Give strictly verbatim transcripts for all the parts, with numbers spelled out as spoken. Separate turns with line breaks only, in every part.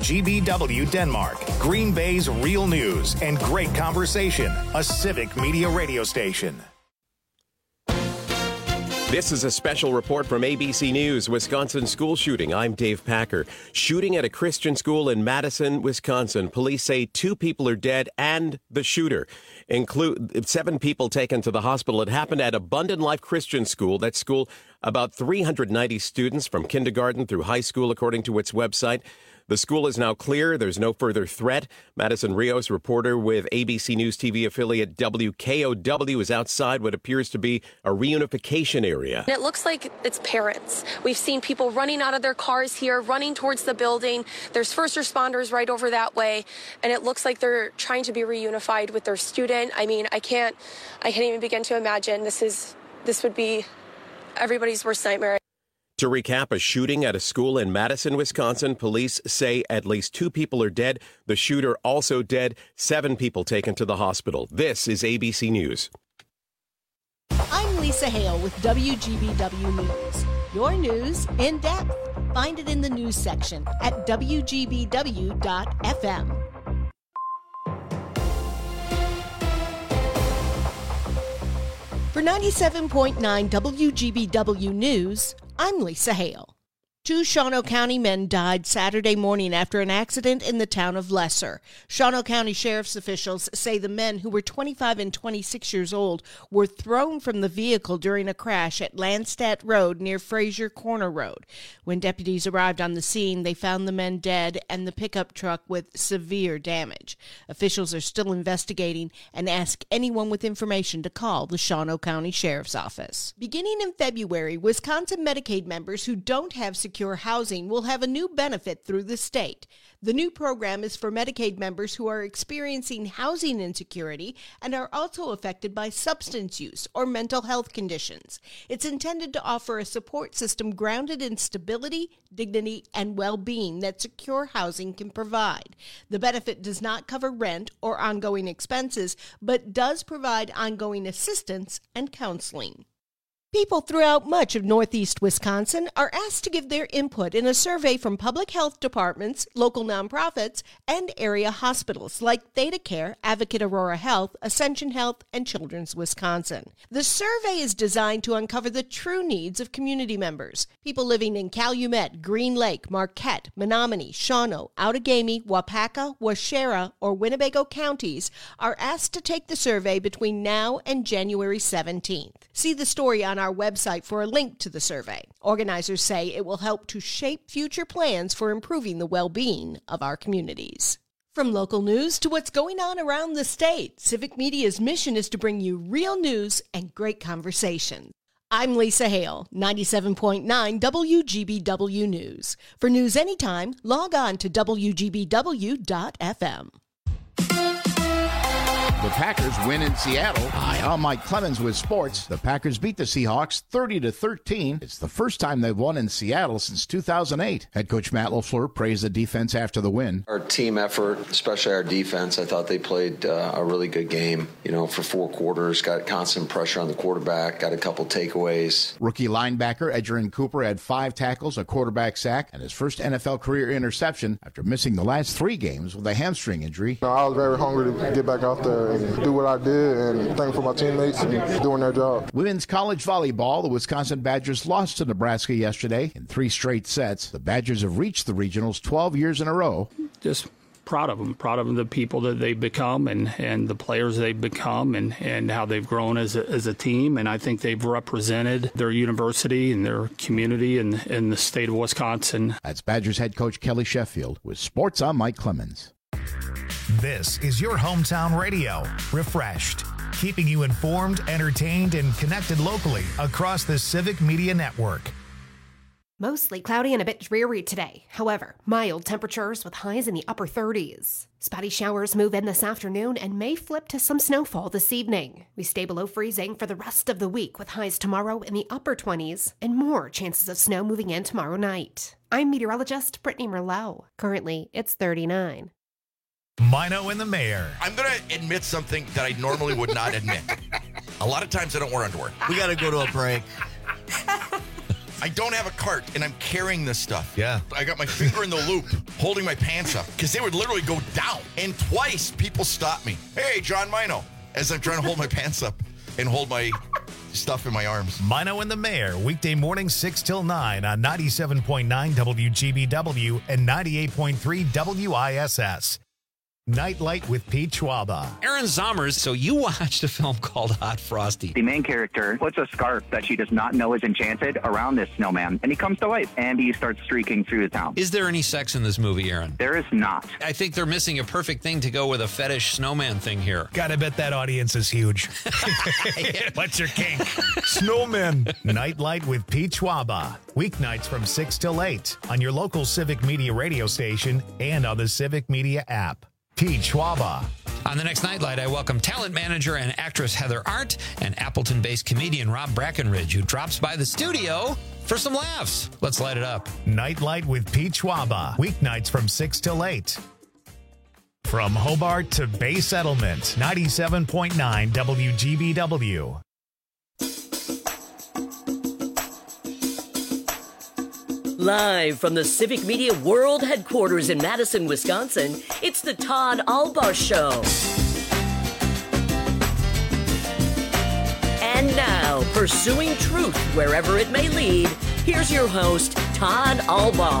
G B W Denmark, Green Bay's real news and great conversation, a civic media radio station.
This is a special report from A B C News, Wisconsin school shooting. I'm Dave Packer. Shooting at a Christian school in Madison, Wisconsin. Police say two people are dead and the shooter. Include seven people taken to the hospital. It happened at Abundant Life Christian School. That school, about three hundred ninety students from kindergarten through high school, according to its website. The school is now clear. There's no further threat. Madison Rios, reporter with A B C News T V affiliate W K O W, is outside what appears to be a reunification area.
It looks like it's parents. We've seen people running out of their cars here, running towards the building. There's first responders right over that way, and it looks like they're trying to be reunified with their student. I mean, I can't, I can't even begin to imagine. This is, this would be everybody's worst nightmare.
To recap, a shooting at a school in Madison, Wisconsin. Police say at least two people are dead. The shooter also dead. Seven people taken to the hospital. This is A B C News.
I'm Lisa Hale with W G B W News. Your news in depth. Find it in the news section at W G B W dot F M. For ninety-seven point nine W G B W News, I'm Lisa Hale. Two Shawano County men died Saturday morning after an accident in the town of Lesser. Shawano County Sheriff's officials say the men, who were twenty-five and twenty-six years old, were thrown from the vehicle during a crash at Landstadt Road near Fraser Corner Road. When deputies arrived on the scene, they found the men dead and the pickup truck with severe damage. Officials are still investigating and ask anyone with information to call the Shawano County Sheriff's Office. Beginning in February, Wisconsin Medicaid members who don't have secure housing will have a new benefit through the state. The new program is for Medicaid members who are experiencing housing insecurity and are also affected by substance use or mental health conditions. It's intended to offer a support system grounded in stability, dignity, and well-being that secure housing can provide. The benefit does not cover rent or ongoing expenses, but does provide ongoing assistance and counseling. People throughout much of northeast Wisconsin are asked to give their input in a survey from public health departments, local nonprofits, and area hospitals like Theta Care, Advocate Aurora Health, Ascension Health, and Children's Wisconsin. The survey is designed to uncover the true needs of community members. People living in Calumet, Green Lake, Marquette, Menominee, Shawano, Outagamie, Wapaka, Waushara, or Winnebago counties are asked to take the survey between now and January seventeenth. See the story on our website for a link to the survey. Organizers say it will help to shape future plans for improving the well-being of our communities. From local news to what's going on around the state, Civic Media's mission is to bring you real news and great conversation. I'm Lisa Hale, ninety-seven point nine W G B W News. For news anytime, log on to W G B W dot F M.
The Packers win in Seattle. Hi, I'm Mike Clemens with sports. The Packers beat the Seahawks thirty to thirteen. It's the first time they've won in Seattle since two thousand eight. Head coach Matt LaFleur praised the defense after the win.
Our team effort, especially our defense, I thought they played uh, a really good game. You know, for four quarters, got constant pressure on the quarterback, got a couple takeaways.
Rookie linebacker Edgerrin Cooper had five tackles, a quarterback sack, and his first N F L career interception after missing the last three games with a hamstring injury.
I was very hungry to get back out there and do what I did and thankful for my teammates and doing their job.
Women's college volleyball, the Wisconsin Badgers lost to Nebraska yesterday in three straight sets. The Badgers have reached the regionals twelve years in a row.
Just proud of them, proud of the people that they've become and, and the players they've become and, and how they've grown as a, as a team. And I think they've represented their university and their community and, and the state of Wisconsin.
That's Badgers head coach Kelly Sheffield. With sports, I'm Mike Clemens.
This is your hometown radio, Refreshed, keeping you informed, entertained, and connected locally across the Civic Media Network.
Mostly cloudy and a bit dreary today. However, mild temperatures with highs in the upper thirties. Spotty showers move in this afternoon and may flip to some snowfall this evening. We stay below freezing for the rest of the week with highs tomorrow in the upper twenties and more chances of snow moving in tomorrow night. I'm meteorologist Brittany Merlot. Currently, it's thirty-nine.
Mino and the Mayor.
I'm going to admit something that I normally would not admit. A lot of times I don't wear underwear.
We got to go to a break.
I don't have a cart, and I'm carrying this stuff.
Yeah.
I got my finger in the loop, holding my pants up, because they would literally go down. And twice, people stopped me. Hey, John Mino, as I'm trying to hold my pants up and hold my stuff in my arms.
Mino and the Mayor, weekday morning six till nine on ninety-seven point nine W G B W and ninety-eight point three W I S S. Nightlight with Pete Schwaba.
Aaron Zommers, so you watched a film called Hot Frosty.
The main character puts a scarf that she does not know is enchanted around this snowman, and he comes to life, and he starts streaking through the town.
Is there any sex in this movie, Aaron?
There is not.
I think they're missing a perfect thing to go with a fetish snowman thing here.
Gotta bet that audience is huge. What's your kink? Snowmen. Nightlight with Pete Schwaba. Weeknights from six till eight on your local Civic Media radio station and on the Civic Media app. Pete Schwaba.
On the next Nightlight, I welcome talent manager and actress Heather Arndt and Appleton-based comedian Rob Brackenridge, who drops by the studio for some laughs. Let's light it up.
Nightlight with Pete Schwaba. Weeknights from six till eight. From Hobart to Bay Settlement, ninety-seven point nine W G B W.
Live from the Civic Media World Headquarters in Madison, Wisconsin, it's the Todd Albaugh Show. And now, pursuing truth wherever it may lead, here's your host, Todd Albaugh.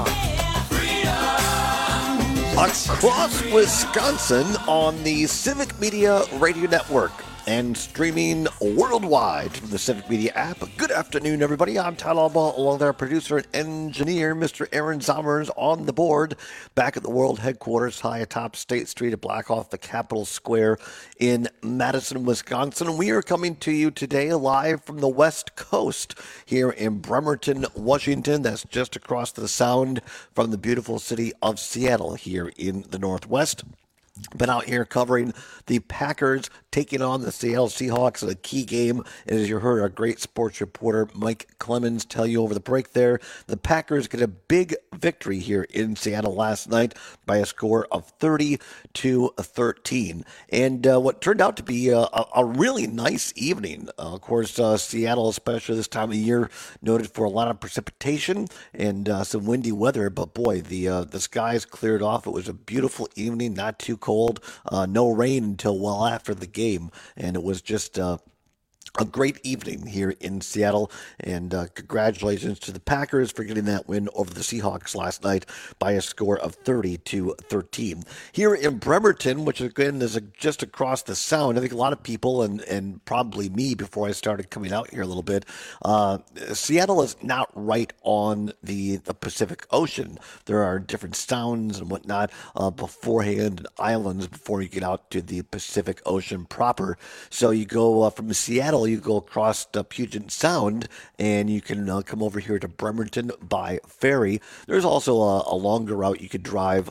Across Wisconsin on the Civic Media Radio Network and streaming worldwide from the Civic Media app. Good afternoon, everybody. I'm Todd Albaugh, along with our producer and engineer, Mister Aaron Zommers, on the board, back at the world headquarters, high atop State Street at Blackhawk, the Capitol Square in Madison, Wisconsin. We are coming to you today live from the West Coast here in Bremerton, Washington. That's just across the Sound from the beautiful city of Seattle here in the Northwest. Been out here covering the Packers taking on the Seattle Seahawks in a key game. And as you heard our great sports reporter Mike Clemens tell you over the break there, the Packers get a big victory here in Seattle last night by a score of thirty to thirteen. And uh, what turned out to be a, a really nice evening. Uh, of course, uh, Seattle, especially this time of year, noted for a lot of precipitation and uh, some windy weather. But boy, the uh, the skies cleared off. It was a beautiful evening, not too cold, uh, no rain until well after the game, and it was just uh, a great evening here in Seattle, and uh, congratulations to the Packers for getting that win over the Seahawks last night by a score of thirty to thirteen. Here in Bremerton, which again is just across the Sound, I think a lot of people, and, and probably me before I started coming out here a little bit, uh, Seattle is not right on the, the Pacific Ocean. There are different sounds and whatnot uh, beforehand, and islands before you get out to the Pacific Ocean proper. So you go uh, from Seattle, you go across the Puget Sound, and you can uh, come over here to Bremerton by ferry. There's also a, a longer route you could drive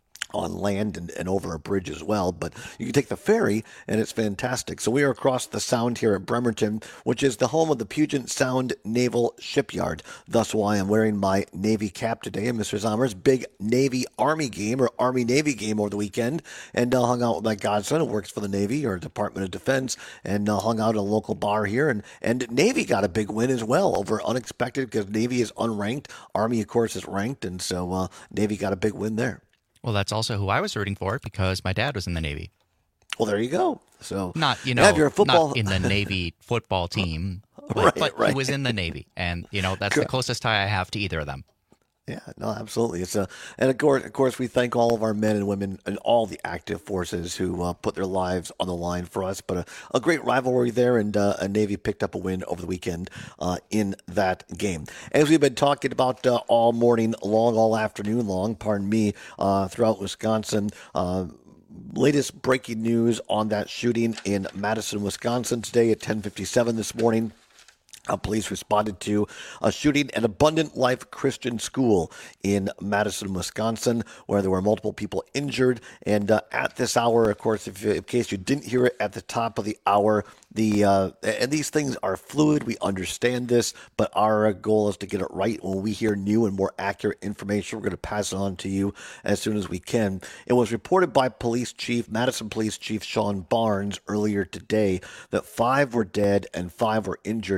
on land and, and over a bridge as well, but you can take the ferry, and it's fantastic. So we are across the Sound here at Bremerton, which is the home of the Puget Sound Naval Shipyard. Thus why I'm wearing my Navy cap today. And Mister Zommers, big Navy-Army game or Army-Navy game over the weekend, and uh, hung out with my godson who works for the Navy or Department of Defense, and uh, hung out at a local bar here, and, and Navy got a big win as well over unexpected, because Navy is unranked. Army, of course, is ranked, and so uh, Navy got a big win there.
Well, that's also who I was rooting for, because my dad was in the Navy.
Well, there you go. So
not you know
if you're a football...
not in the Navy football team, but,
right,
but
right.
he was in the Navy, and you know that's the closest tie I have to either of them.
Yeah, no, absolutely. It's a, and of course, of course, we thank all of our men and women and all the active forces who uh, put their lives on the line for us. But a, a great rivalry there, and uh, a Navy picked up a win over the weekend uh, in that game. As we've been talking about uh, all morning long, all afternoon long, pardon me, uh, throughout Wisconsin. Uh, latest breaking news on that shooting in Madison, Wisconsin today at ten fifty-seven this morning. Uh, police responded to a shooting at Abundant Life Christian School in Madison, Wisconsin, where there were multiple people injured. And uh, at this hour, of course, if, in case you didn't hear it at the top of the hour, the uh, and these things are fluid. We understand this, but our goal is to get it right. When we hear new and more accurate information, we're going to pass it on to you as soon as we can. It was reported by Police Chief, Madison Police Chief Sean Barnes earlier today that five were dead and five were injured. That is now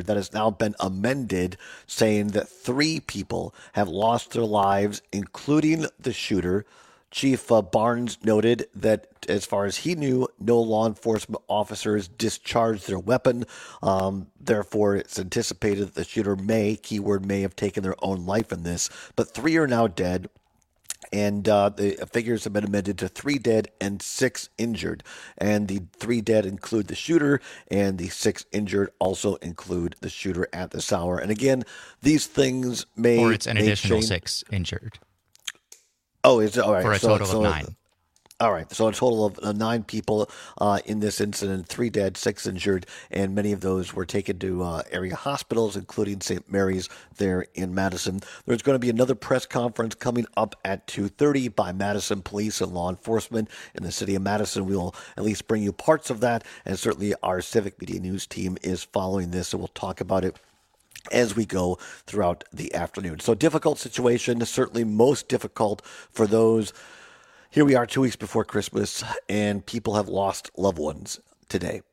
now been amended, saying that three people have lost their lives, including the shooter. Chief uh, Barnes noted that, as far as he knew, no law enforcement officers discharged their weapon. Um, therefore, it's anticipated that the shooter may, keyword may, have taken their own life in this. But three are now dead. And uh, the figures have been amended to three dead and six injured. And the three dead include the shooter, and the six injured also include the shooter at this hour. And again, these things may
Or it's an
may
additional
change.
six injured.
Oh, is it all right?
For a
so,
total
so,
of nine.
All right, so a total of uh, nine people uh, in this incident, three dead, six injured, and many of those were taken to uh, area hospitals, including Saint Mary's there in Madison. There's going to be another press conference coming up at two thirty by Madison Police and law enforcement in the city of Madison. We will at least bring you parts of that, and certainly our Civic Media News team is following this, and we'll talk about it as we go throughout the afternoon. So difficult situation, certainly most difficult for those. Here we are two weeks before Christmas, and people have lost loved ones today.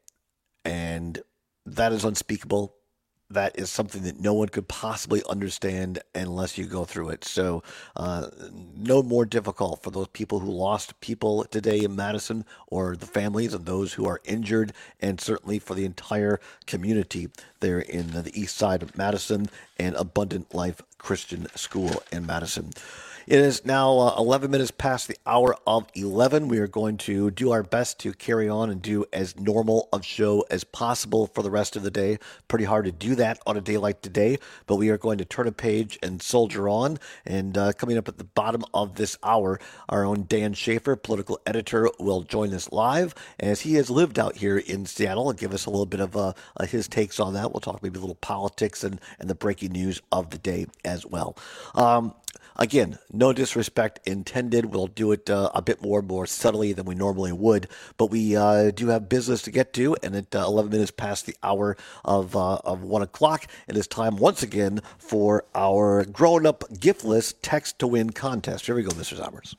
And that is unspeakable. That is something that no one could possibly understand unless you go through it. So uh, no more difficult for those people who lost people today in Madison, or the families of those who are injured, and certainly for the entire community there in the east side of Madison and Abundant Life Christian School in Madison. It is now uh, eleven minutes past the hour of eleven. We are going to do our best to carry on and do as normal of show as possible for the rest of the day. Pretty hard to do that on a day like today, but we are going to turn a page and soldier on. And uh, coming up at the bottom of this hour, our own Dan Schaefer, political editor, will join us live, as he has lived out here in Seattle, and give us a little bit of uh, uh, his takes on that. We'll talk maybe a little politics and, and the breaking news of the day as well. Um, Again, no disrespect intended. We'll do it uh, a bit more more subtly than we normally would, but we uh, do have business to get to, and at uh, eleven minutes past the hour of uh, of one o'clock, it is time once again for our grown-up giftless text to win contest. Here we go, Mister Zommers.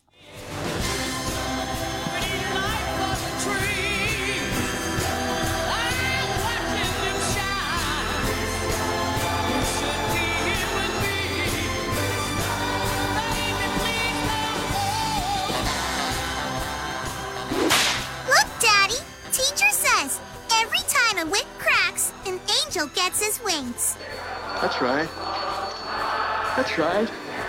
A whip cracks, an angel gets his wings.
That's right. That's right.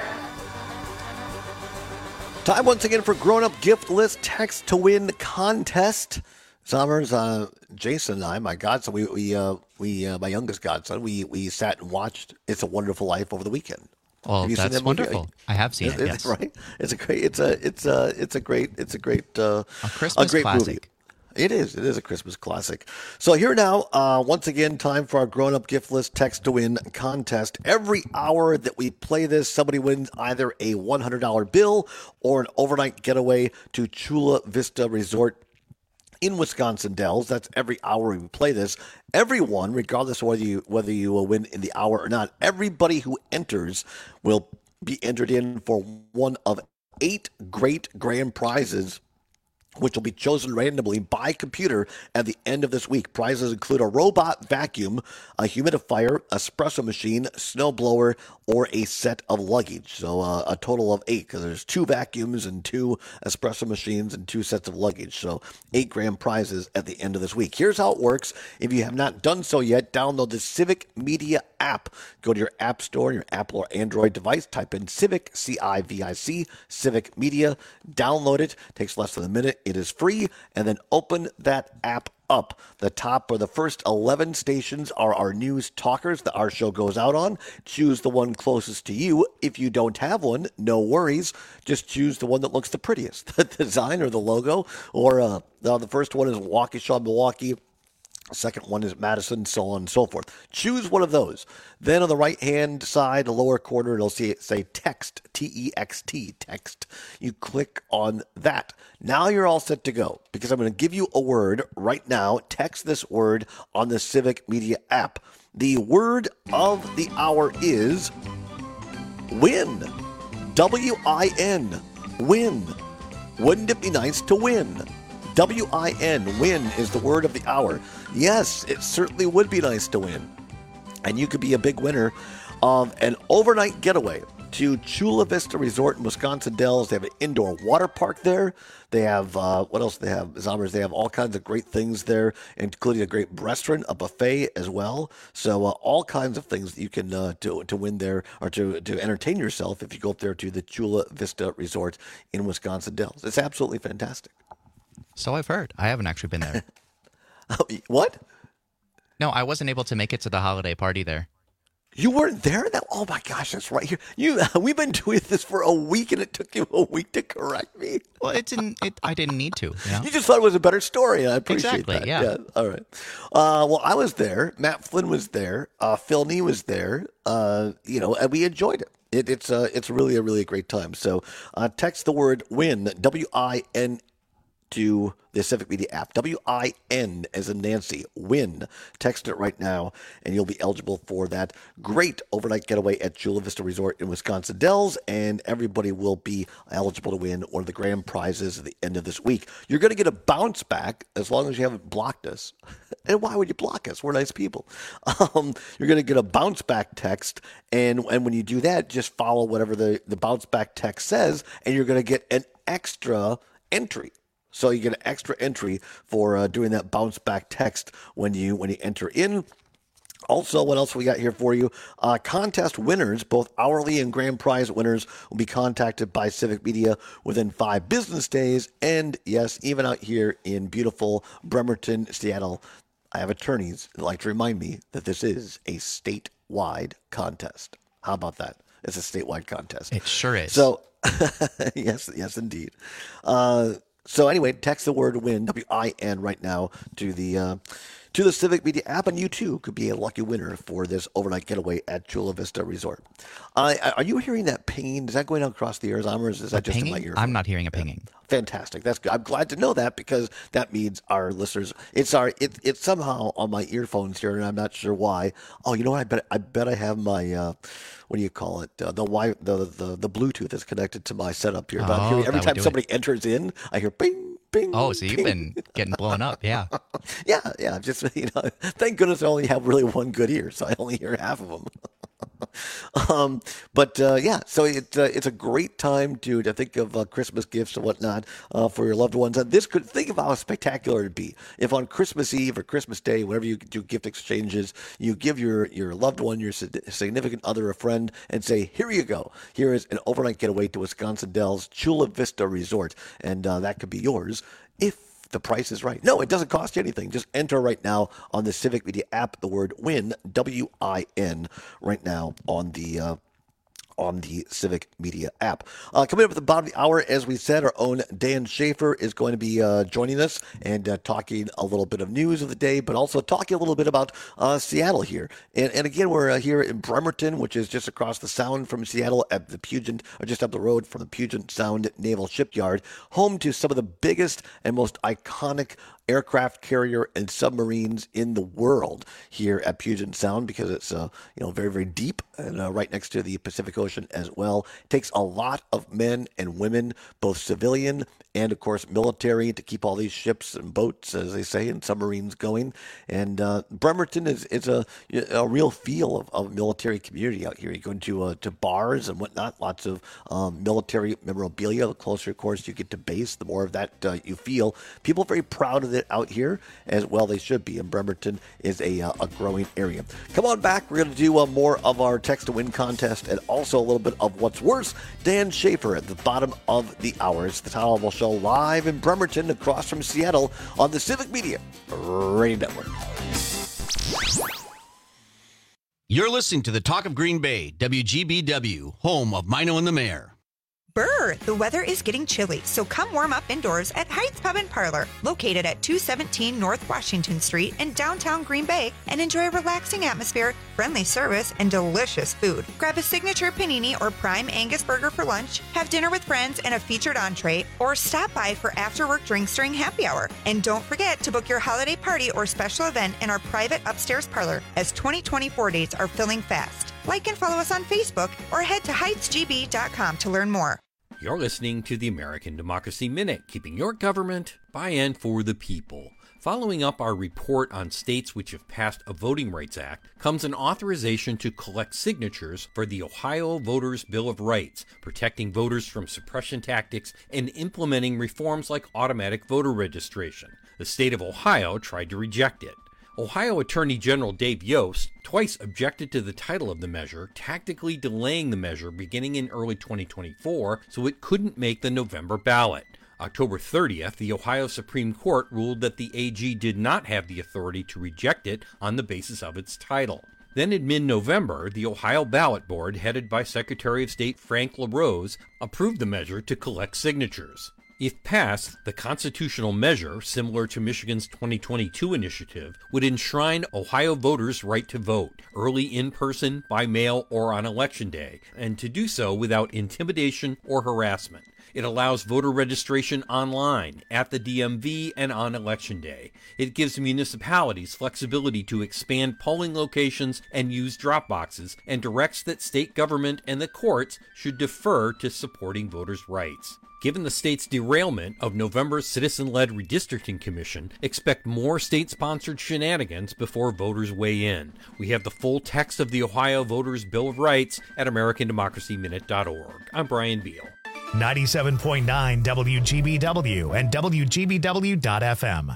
Time once again for grown-up giftless text to win contest. Zommers, uh, Jason and I, my godson, we we uh, we uh, my youngest godson, we we sat and watched "It's a Wonderful Life" over the weekend.
Oh, that's that wonderful! I have seen
it.
it.
Yes,
yes.
Right. It's a great. It's a. It's a. It's a great. It's a great. Uh,
a Christmas
a great
classic.
Movie. It is. It is a Christmas classic. So here now, uh, once again, time for our grown-up giftless text to win contest. Every hour that we play this, somebody wins either a one hundred dollar bill or an overnight getaway to Chula Vista Resort in Wisconsin Dells. That's every hour we play this. Everyone, regardless of whether you whether you will win in the hour or not, everybody who enters will be entered in for one of eight great grand prizes, which will be chosen randomly by computer at the end of this week. Prizes include a robot vacuum, a humidifier, espresso machine, snowblower, or a set of luggage. So uh, a total of eight, because there's two vacuums and two espresso machines and two sets of luggage. So eight grand prizes at the end of this week. Here's how it works. If you have not done so yet, download the Civic Media app. Go to your app store, your Apple or Android device, type in Civic, C I V I C, Civic Media, download it. Takes less than a minute. It is free, and then open that app up. The top or the first eleven stations are our news talkers that our show goes out on. Choose the one closest to you. If you don't have one, no worries. Just choose the one that looks the prettiest, the design or the logo. Or uh, the first one is Waukesha, Milwaukee. Second one is Madison, so on and so forth. Choose one of those. Then on the right-hand side, the lower corner, it'll say, say text, T E X T, text. You click on that. Now you're all set to go, because I'm going to give you a word right now. Text this word on the Civic Media app. The word of the hour is win. W I N. Win. Wouldn't it be nice to win? W I N, win, is the word of the hour. Yes, it certainly would be nice to win. and you could be a big winner of an overnight getaway to Chula Vista Resort in Wisconsin Dells. They have an indoor water park there. They have, uh, what else do they have? Zombers, they have all kinds of great things there, including a great restaurant, a buffet as well. So uh, all kinds of things that you can uh, to, to win there, or to, to entertain yourself if you go up there to the Chula Vista Resort in Wisconsin Dells. It's absolutely fantastic.
So I've heard. I haven't actually been there.
What?
No, I wasn't able to make it to the holiday party there.
You weren't there? That oh my gosh, that's right. Here, you we've been doing this for a week, and it took you a week to correct me.
Well, it didn't. It, I didn't need to. You know?
You just thought it was a better story, and I appreciate
exactly,
that.
Yeah.
yeah. All right. Uh, well, I was there. Matt Flynn was there. Uh, Phil Nee was there. Uh, you know, and we enjoyed it. it it's uh, it's really a really a great time. So, uh, text the word WIN W I N to the Civic Media app. W I N as in Nancy, WIN. Text it right now, and you'll be eligible for that great overnight getaway at Chula Vista Resort in Wisconsin Dells, and everybody will be eligible to win one of the grand prizes at the end of this week. You're going to get a bounce back as long as you haven't blocked us. And why would you block us? We're nice people. Um, you're going to get a bounce back text, and, and when you do that, just follow whatever the, the bounce back text says, and you're going to get an extra entry. So you get an extra entry for uh, doing that bounce back text when you when you enter in. Also, what else we got here for you? Uh, contest winners, both hourly and grand prize winners, will be contacted by Civic Media within five business days. And yes, even out here in beautiful Bremerton, Seattle, I have attorneys that like to remind me that this is a statewide contest. How about that? It's a statewide contest.
It sure is.
So, yes, yes, indeed. Uh, So anyway, text the word WIN, W I N, right now to the uh, to the Civic Media app, and you too could be a lucky winner for this overnight getaway at Chula Vista Resort. Uh, are you hearing that pinging? Is that going across the ears, or is that just
pinging?
in my ear?
I'm not hearing a pinging.
Fantastic. That's good. I'm glad to know that, because that means our listeners. It's our. It, it's somehow on my earphones here, and I'm not sure why. Oh, you know what? I bet. I bet I have my. Uh, what do you call it? Uh, the, wi- the the the Bluetooth that's connected to my setup here. But
Oh,
hearing, every
that would
time
do
somebody enters in, I hear ping, ping.
Oh, so you've
ping.
been getting blown up, yeah.
yeah, yeah. Just you know, thank goodness I only have really one good ear, so I only hear half of them. um, but uh, yeah, so it, uh, it's a great time to to think of uh, Christmas gifts and whatnot uh, for your loved ones. And this could think of how spectacular it'd be if on Christmas Eve or Christmas Day, whenever you do gift exchanges, you give your your loved one, your significant other, a friend, and say, "Here you go. Here is an overnight getaway to Wisconsin Dells Chula Vista Resort," and uh, that could be yours if the price is right. No, it doesn't cost you anything. Just enter right now on the Civic Media app the word WIN, W I N, right now on the uh, on the Civic Media app. Uh, coming up at the bottom of the hour, as we said, our own Dan Schaefer is going to be uh, joining us and uh, talking a little bit of news of the day, but also talking a little bit about uh, Seattle here. And, and again, we're uh, here in Bremerton, which is just across the Sound from Seattle, at the Puget, or just up the road from the Puget Sound Naval Shipyard, home to some of the biggest and most iconic aircraft carrier and submarines in the world here at Puget Sound, because it's uh, you know very very deep and uh, right next to the Pacific Ocean as well. It takes a lot of men and women, both civilian and of course military, to keep all these ships and boats, as they say, and submarines going. And uh, Bremerton is is a a real feel of, of military community out here. You go into uh, to bars and whatnot, lots of um, military memorabilia. The closer, of course, you get to base, the more of that uh, you feel. People are very proud of it out here, as well they should be. And Bremerton is a uh, a growing area. Come on back. We're going to do uh, more of our text to win contest, and also a little bit of what's worse. Dan Schaefer at the bottom of the hour. It's the Town Hall Show live in Bremerton, across from Seattle, on the Civic Media Radio Network.
You're listening to the Talk of Green Bay, W G B W, home of Mino and the Mayor.
Brr, the weather is getting chilly, so come warm up indoors at Heights Pub and Parlor, located at two seventeen North Washington Street in downtown Green Bay, and enjoy a relaxing atmosphere, friendly service, and delicious food. Grab a signature panini or prime Angus burger for lunch, have dinner with friends and a featured entree, or stop by for after-work drinks during happy hour. And don't forget to book your holiday party or special event in our private upstairs parlor, as twenty twenty-four dates are filling fast. Like and follow us on Facebook, or head to heights g b dot com to learn more.
You're listening to the American Democracy Minute, keeping your government by and for the people. Following up our report on states which have passed a Voting Rights Act comes an authorization to collect signatures for the Ohio Voters' Bill of Rights, protecting voters from suppression tactics and implementing reforms like automatic voter registration. The state of Ohio tried to reject it. Ohio Attorney General Dave Yost twice objected to the title of the measure, tactically delaying the measure beginning in early twenty twenty-four so it couldn't make the November ballot. October thirtieth, the Ohio Supreme Court ruled that the A G did not have the authority to reject it on the basis of its title. Then in mid-November, the Ohio Ballot Board, headed by Secretary of State Frank LaRose, approved the measure to collect signatures. If passed, the constitutional measure, similar to Michigan's twenty twenty-two initiative, would enshrine Ohio voters' right to vote, early in person, by mail, or on Election Day, and to do so without intimidation or harassment. It allows voter registration online, at the D M V, and on Election Day. It gives municipalities flexibility to expand polling locations and use drop boxes, and directs that state government and the courts should defer to supporting voters' rights. Given the state's derailment of November's citizen-led redistricting commission, expect more state-sponsored shenanigans before voters weigh in. We have the full text of the Ohio Voters' Bill of Rights at American Democracy Minute dot org. I'm Brian Beal.
ninety-seven point nine W G B W and W G B W dot F M.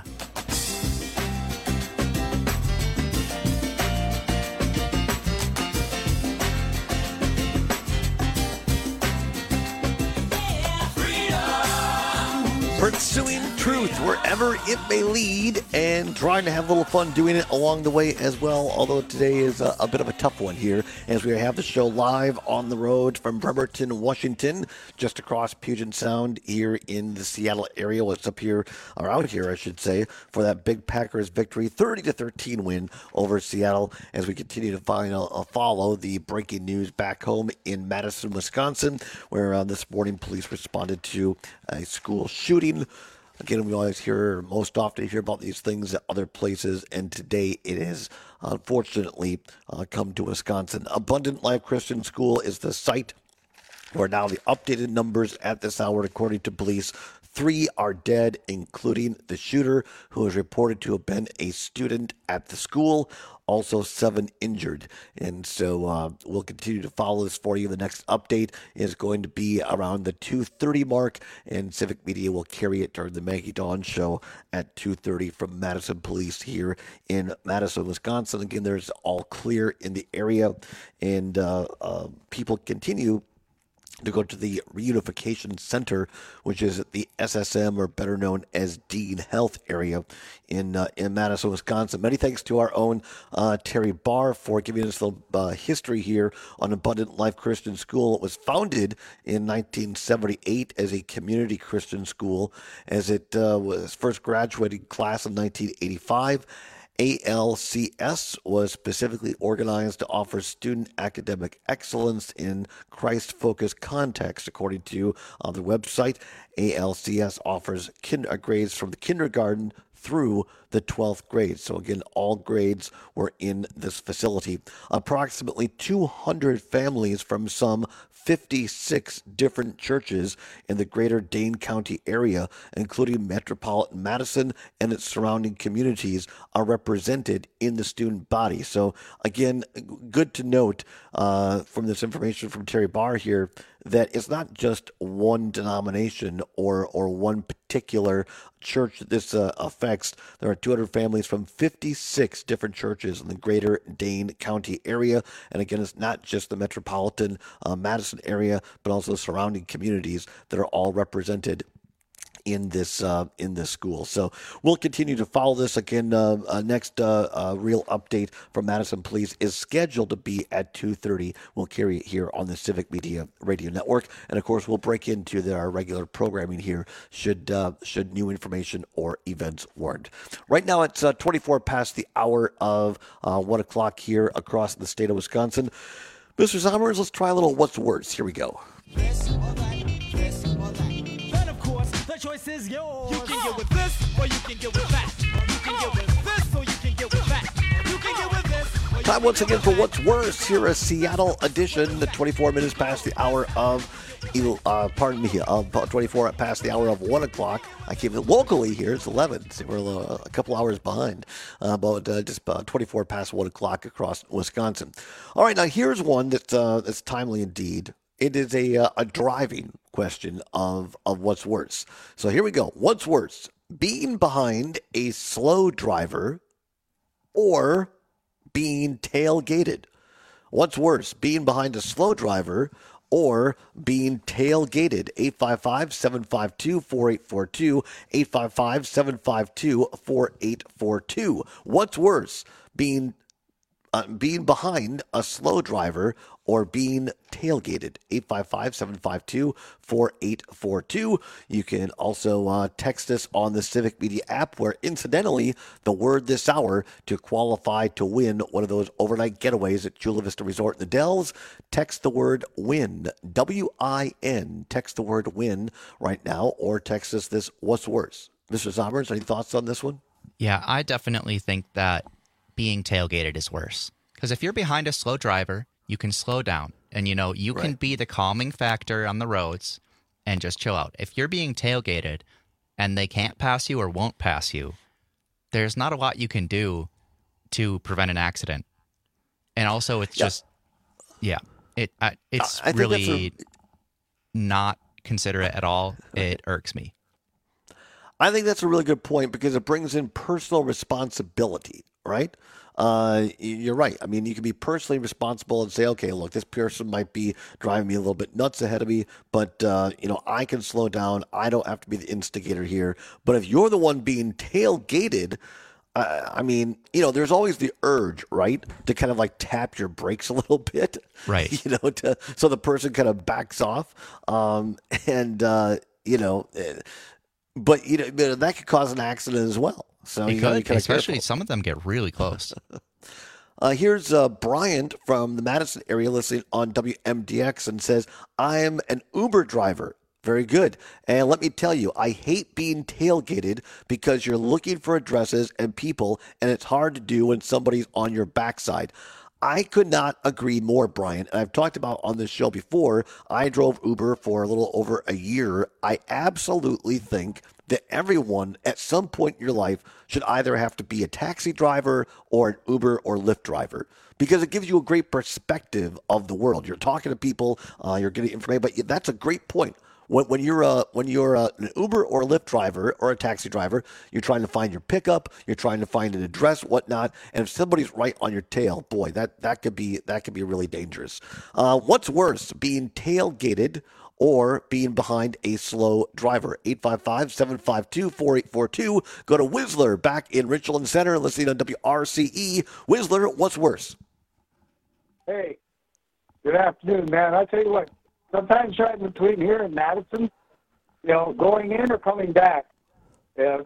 Pursuing truth wherever it may lead and trying to have a little fun doing it along the way as well, although today is a, a bit of a tough one here as we have the show live on the road from Bremerton, Washington, just across Puget Sound here in the Seattle area. What's up here, or out here, I should say, for that big Packers victory, thirty to thirteen win over Seattle as we continue to find, uh, follow the breaking news back home in Madison, Wisconsin, where uh, this morning police responded to a school shooting. Again, we always hear, most often hear about these things at other places, and today it has unfortunately uh, come to Wisconsin. Abundant Life Christian School is the site where now the updated numbers at this hour, according to police, three are dead, including the shooter, who is reported to have been a student at the school. Also, seven injured. And so uh, we'll continue to follow this for you. The next update is going to be around the two thirty mark, and Civic Media will carry it during the Maggie Dawn show at two thirty from Madison Police here in Madison, Wisconsin. Again, there's all clear in the area, and uh, uh, people continue to go to the Reunification Center, which is at the S S M, or better known as Dean Health area in uh, in Madison, Wisconsin. Many thanks to our own uh, Terry Barr for giving us the uh, history here on Abundant Life Christian School. It was founded in nineteen seventy-eight as a community Christian school, as it uh, was first graduating class in nineteen eighty-five. A L C S was specifically organized to offer student academic excellence in Christ-focused context. According to uh, the website, A L C S offers kin- grades from the kindergarten through the twelfth grade. So again, all grades were in this facility. Approximately two hundred families from some fifty-six different churches in the greater Dane County area, including metropolitan Madison and its surrounding communities, are represented in the student body. So again, good to note uh, from this information from Terry Barr here that it's not just one denomination or or one particular church that this uh, affects. There are two hundred families from fifty-six different churches in the greater Dane County area. And again, it's not just the metropolitan uh, Madison area, but also the surrounding communities that are all represented in this uh, in this school. So we'll continue to follow this. Again, uh, uh, next uh, uh, real update from Madison Police is scheduled to be at two thirty. We'll carry it here on the Civic Media Radio Network. And of course, we'll break into the, our regular programming here should uh, should new information or events warrant. Right now, it's uh, twenty-four past the hour of uh, one o'clock here across the state of Wisconsin. Mister Sommers, let's try a little what's words. Here we go.
This or that, this or that. Then, of course, the choice is yours. You can get with this, or you can get with that. You can get with this, or you can get with that. You can get with this, or you
Time once again for What's Worse, here a Seattle edition, the twenty-four minutes past the hour of Uh, pardon me, uh, twenty-four past the hour of one o'clock. I keep it locally here. It's eleven. So we're uh, a couple hours behind, uh, about uh, just about twenty-four past one o'clock across Wisconsin. All right, now here's one that's uh, that's timely indeed. It is a uh, a driving question of of what's worse. So here we go. What's worse, being behind a slow driver or being tailgated? What's worse, being behind a slow driver or being tailgated? eight five five, seven five two, four eight four two, eight five five, seven five two, four eight four two. What's worse, being uh, being behind a slow driver or being tailgated? eight five five, seven five two, four eight four two. You can also uh, text us on the Civic Media app, where incidentally, the word this hour to qualify to win one of those overnight getaways at Chula Vista Resort in the Dells, text the word WIN, W I N. Text the word WIN right now, or text us this, what's worse? Mister Sommers, any thoughts on this one?
Yeah, I definitely think that being tailgated is worse. Because if you're behind a slow driver, you can slow down. And, you know, you right. can be the calming factor on the roads and just chill out. If you're being tailgated and they can't pass you or won't pass you, there's not a lot you can do to prevent an accident. And also, it's yeah. just, yeah, it uh, it's I really a... not considerate at all. It irks me.
I think that's a really good point because it brings in personal responsibility, right? Uh, you're right. I mean, you can be personally responsible and say, okay, look, this person might be driving me a little bit nuts ahead of me, but, uh, you know, I can slow down. I don't have to be the instigator here. But if you're the one being tailgated, uh, I mean, you know, there's always the urge, right, to kind of like tap your brakes a little bit.
Right.
You know, to, so the person kind of backs off. Um, and, uh, you know, but, you know, that could cause an accident as well. So
you
could,
especially
careful.
Some of them get really close.
uh, here's uh, Bryant from the Madison area listening on W M D X and says, I'm an Uber driver. Very good. And let me tell you, I hate being tailgated because you're looking for addresses and people, and it's hard to do when somebody's on your backside. I could not agree more, Brian. And I've talked about on this show before, I drove Uber for a little over a year. I absolutely think that everyone at some point in your life should either have to be a taxi driver or an Uber or Lyft driver, because it gives you a great perspective of the world. You're talking to people, uh, you're getting information, but that's a great point. When, when you're a when you're a, an Uber or a Lyft driver or a taxi driver, you're trying to find your pickup, you're trying to find an address, whatnot, and if somebody's right on your tail, boy, that that could be that could be really dangerous. Uh, what's worse, being tailgated or being behind a slow driver? eight five five, seven five two, four eight four two. Go to Whistler back in Richland Center, listening on W R C E. Whistler, what's worse?
Hey, good afternoon, man. I tell you what. Sometimes driving between here and Madison, you know, going in or coming back, uh,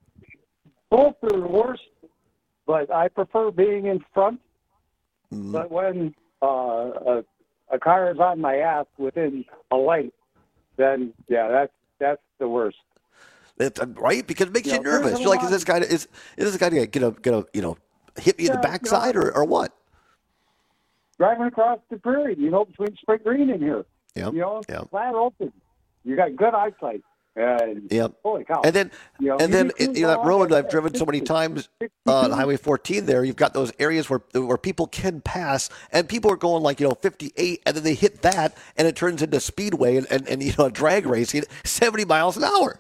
both are the worst, but I prefer being in front. Mm-hmm. But when uh, a, a car is on my ass within a light, then, yeah, that's that's the worst.
It's, right? Because it makes you, you know, nervous. You're like, is this guy, is, is this guy going to, gonna, you know, hit me yeah, in the backside you know, or, or what?
Driving across the prairie, you know, between Spring Green and here.
Yep.
You know,
yep.
flat open. You got good eyesight. And
yep.
Holy cow.
And then,
you know,
and then
you,
you know, that road I've driven so many times uh, on Highway fourteen there, you've got those areas where where people can pass, and people are going like, you know, fifty-eight, and then they hit that, and it turns into speedway and, and, and you know, drag racing, seventy miles an hour.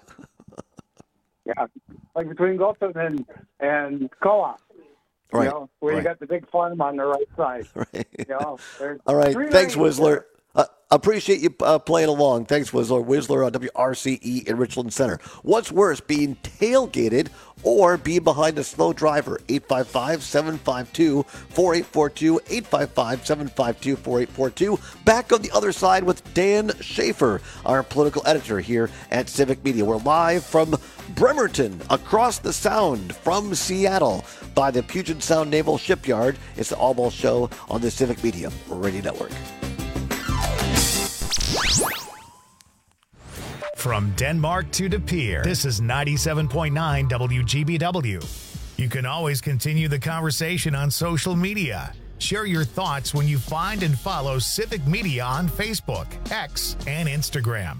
Yeah, like between Gulfton and, and Co-op.
Right.
You know, where
right.
you got the big farm on the right side.
Right.
You know,
all right. Thanks, Whistler. Uh, appreciate you uh, playing along. Thanks, Whistler. Whistler on W R C E in Richland Center. What's worse, being tailgated or being behind a slow driver? eight five five, seven five two, four eight four two, eight five five, seven five two, four eight four two. Back on the other side with Dan Schaefer, our political editor here at Civic Media. We're live from Bremerton, across the Sound from Seattle by the Puget Sound Naval Shipyard. It's the All Ball Show on the Civic Media Radio Network.
From Denmark to De Pere, this is ninety-seven point nine W G B W. You can always continue the conversation on social media. Share your thoughts when you find and follow Civic Media on Facebook, X, and Instagram.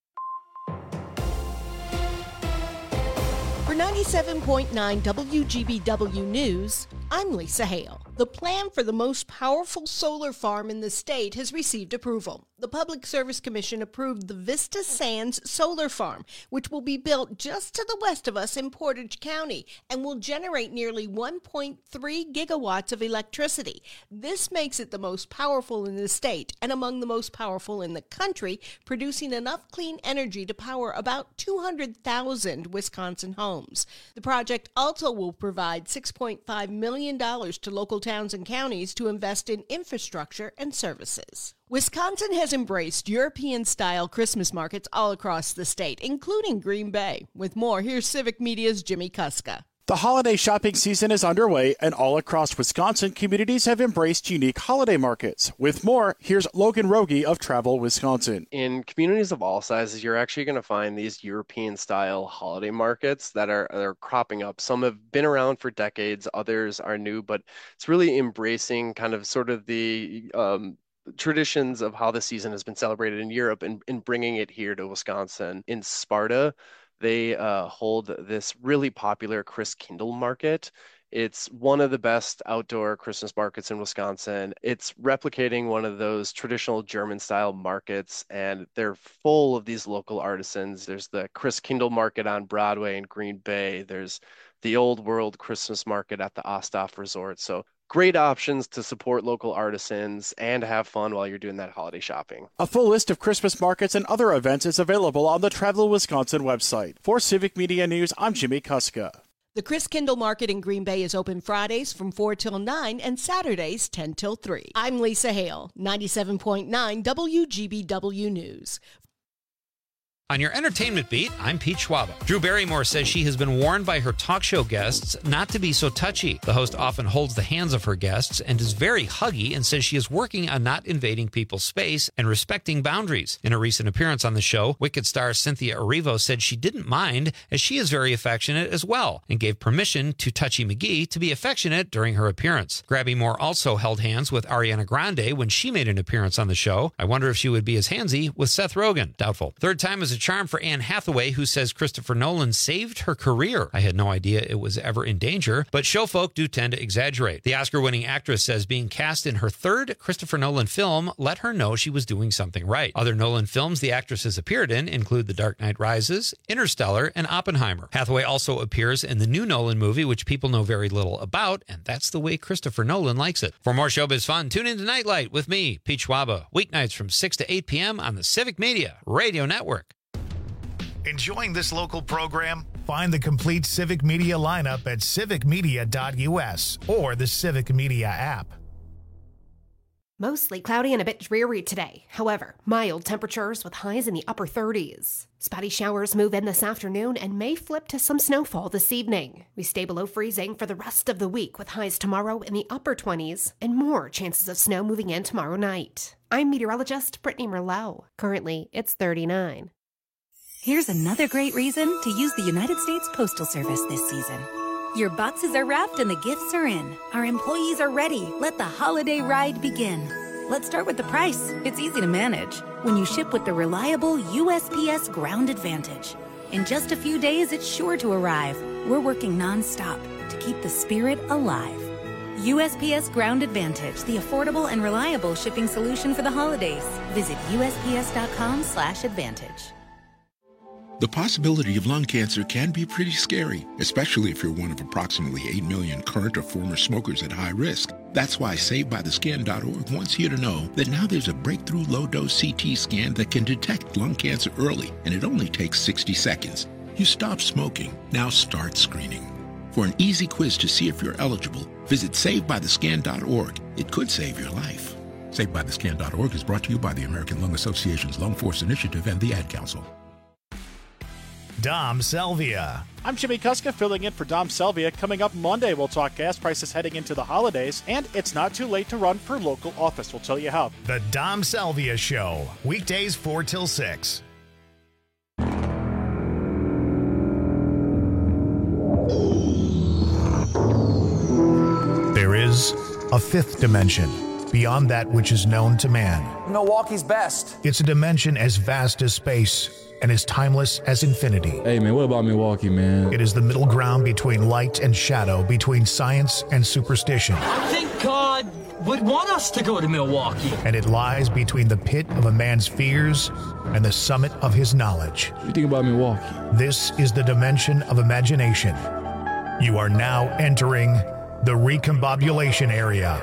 For ninety-seven point nine W G B W News, I'm Lisa Hale. The plan for the most powerful solar farm in the state has received approval. The Public Service Commission approved the Vista Sands Solar Farm, which will be built just to the west of us in Portage County and will generate nearly one point three gigawatts of electricity. This makes it the most powerful in the state and among the most powerful in the country, producing enough clean energy to power about two hundred thousand Wisconsin homes. The project also will provide six point five million dollars to local towns and counties to invest in infrastructure and services. Wisconsin has embraced European-style Christmas markets all across the state, including Green Bay. With more, here's Civic Media's Jimmy Kuska.
The holiday shopping season is underway, and all across Wisconsin, communities have embraced unique holiday markets. With more, here's Logan Rogie of Travel Wisconsin.
In communities of all sizes, you're actually going to find these European-style holiday markets that are, are cropping up. Some have been around for decades, others are new, but it's really embracing kind of sort of the um, traditions of how the season has been celebrated in Europe and, and bringing it here to Wisconsin. In Sparta, they uh, hold this really popular Christkindl market. It's one of the best outdoor Christmas markets in Wisconsin. It's replicating one of those traditional German-style markets, and they're full of these local artisans. There's the Christkindl market on Broadway in Green Bay. There's the Old World Christmas market at the Osthoff Resort. So great options to support local artisans and have fun while you're doing that holiday shopping.
A full list of Christmas markets and other events is available on the Travel Wisconsin website. For Civic Media News, I'm Jimmy Kuska.
The Christkindl Market in Green Bay is open Fridays from four till nine and Saturdays ten till three. I'm Lisa Hale, ninety-seven point nine W G B W News.
On your entertainment beat, I'm Pete Schwaba. Drew Barrymore says she has been warned by her talk show guests not to be so touchy. The host often holds the hands of her guests and is very huggy and says she is working on not invading people's space and respecting boundaries. In a recent appearance on the show, Wicked star Cynthia Erivo said she didn't mind as she is very affectionate as well and gave permission to Touchy McGee to be affectionate during her appearance. Grabby Moore also held hands with Ariana Grande when she made an appearance on the show. I wonder if she would be as handsy with Seth Rogen. Doubtful. Third time is a charm for Anne Hathaway, who says Christopher Nolan saved her career. I had no idea it was ever in danger, but show folk do tend to exaggerate. The Oscar-winning actress says being cast in her third Christopher Nolan film let her know she was doing something right. Other Nolan films the actress has appeared in include The Dark Knight Rises, Interstellar, and Oppenheimer. Hathaway also appears in the new Nolan movie, which people know very little about, and that's the way Christopher Nolan likes it. For more showbiz fun, tune into Nightlight with me, Pete Schwaba, weeknights from six to eight p.m. on the Civic Media Radio Network.
Enjoying this local program? Find the complete Civic Media lineup at civic media dot u s or the Civic Media app.
Mostly cloudy and a bit dreary today. However, mild temperatures with highs in the upper thirties. Spotty showers move in this afternoon and may flip to some snowfall this evening. We stay below freezing for the rest of the week with highs tomorrow in the upper twenties and more chances of snow moving in tomorrow night. I'm meteorologist Brittany Merlot. Currently, it's thirty-nine.
Here's another great reason to use the United States Postal Service this season. Your boxes are wrapped and the gifts are in. Our employees are ready. Let the holiday ride begin. Let's start with the price. It's easy to manage when you ship with the reliable U S P S Ground Advantage. In just a few days, it's sure to arrive. We're working nonstop to keep the spirit alive. U S P S Ground Advantage, the affordable and reliable shipping solution for the holidays. Visit U S P S dot com slash advantage.
The possibility of lung cancer can be pretty scary, especially if you're one of approximately eight million current or former smokers at high risk. That's why Saved By The Scan dot org wants you to know that now there's a breakthrough low-dose C T scan that can detect lung cancer early, and it only takes sixty seconds. You stop smoking, now start screening. For an easy quiz to see if you're eligible, visit Saved By The Scan dot org. It could save your life. Saved By The Scan dot org is brought to you by the American Lung Association's Lung Force Initiative and the Ad Council.
Dom Selvia.
I'm Jimmy Kuska filling in for Dom Selvia. Coming up Monday, we'll talk gas prices heading into the holidays, and it's not too late to run for local office. We'll tell you how.
The Dom Selvia Show, weekdays four till six. There is a fifth dimension, beyond that which is known to man.
Milwaukee's best.
It's a dimension as vast as space and as timeless as infinity.
Hey, man, what about Milwaukee, man?
It is the middle ground between light and shadow, between science and superstition.
I think God would want us to go to Milwaukee.
And it lies between the pit of a man's fears and the summit of his knowledge.
What do you think about Milwaukee?
This is the dimension of imagination. You are now entering the recombobulation area.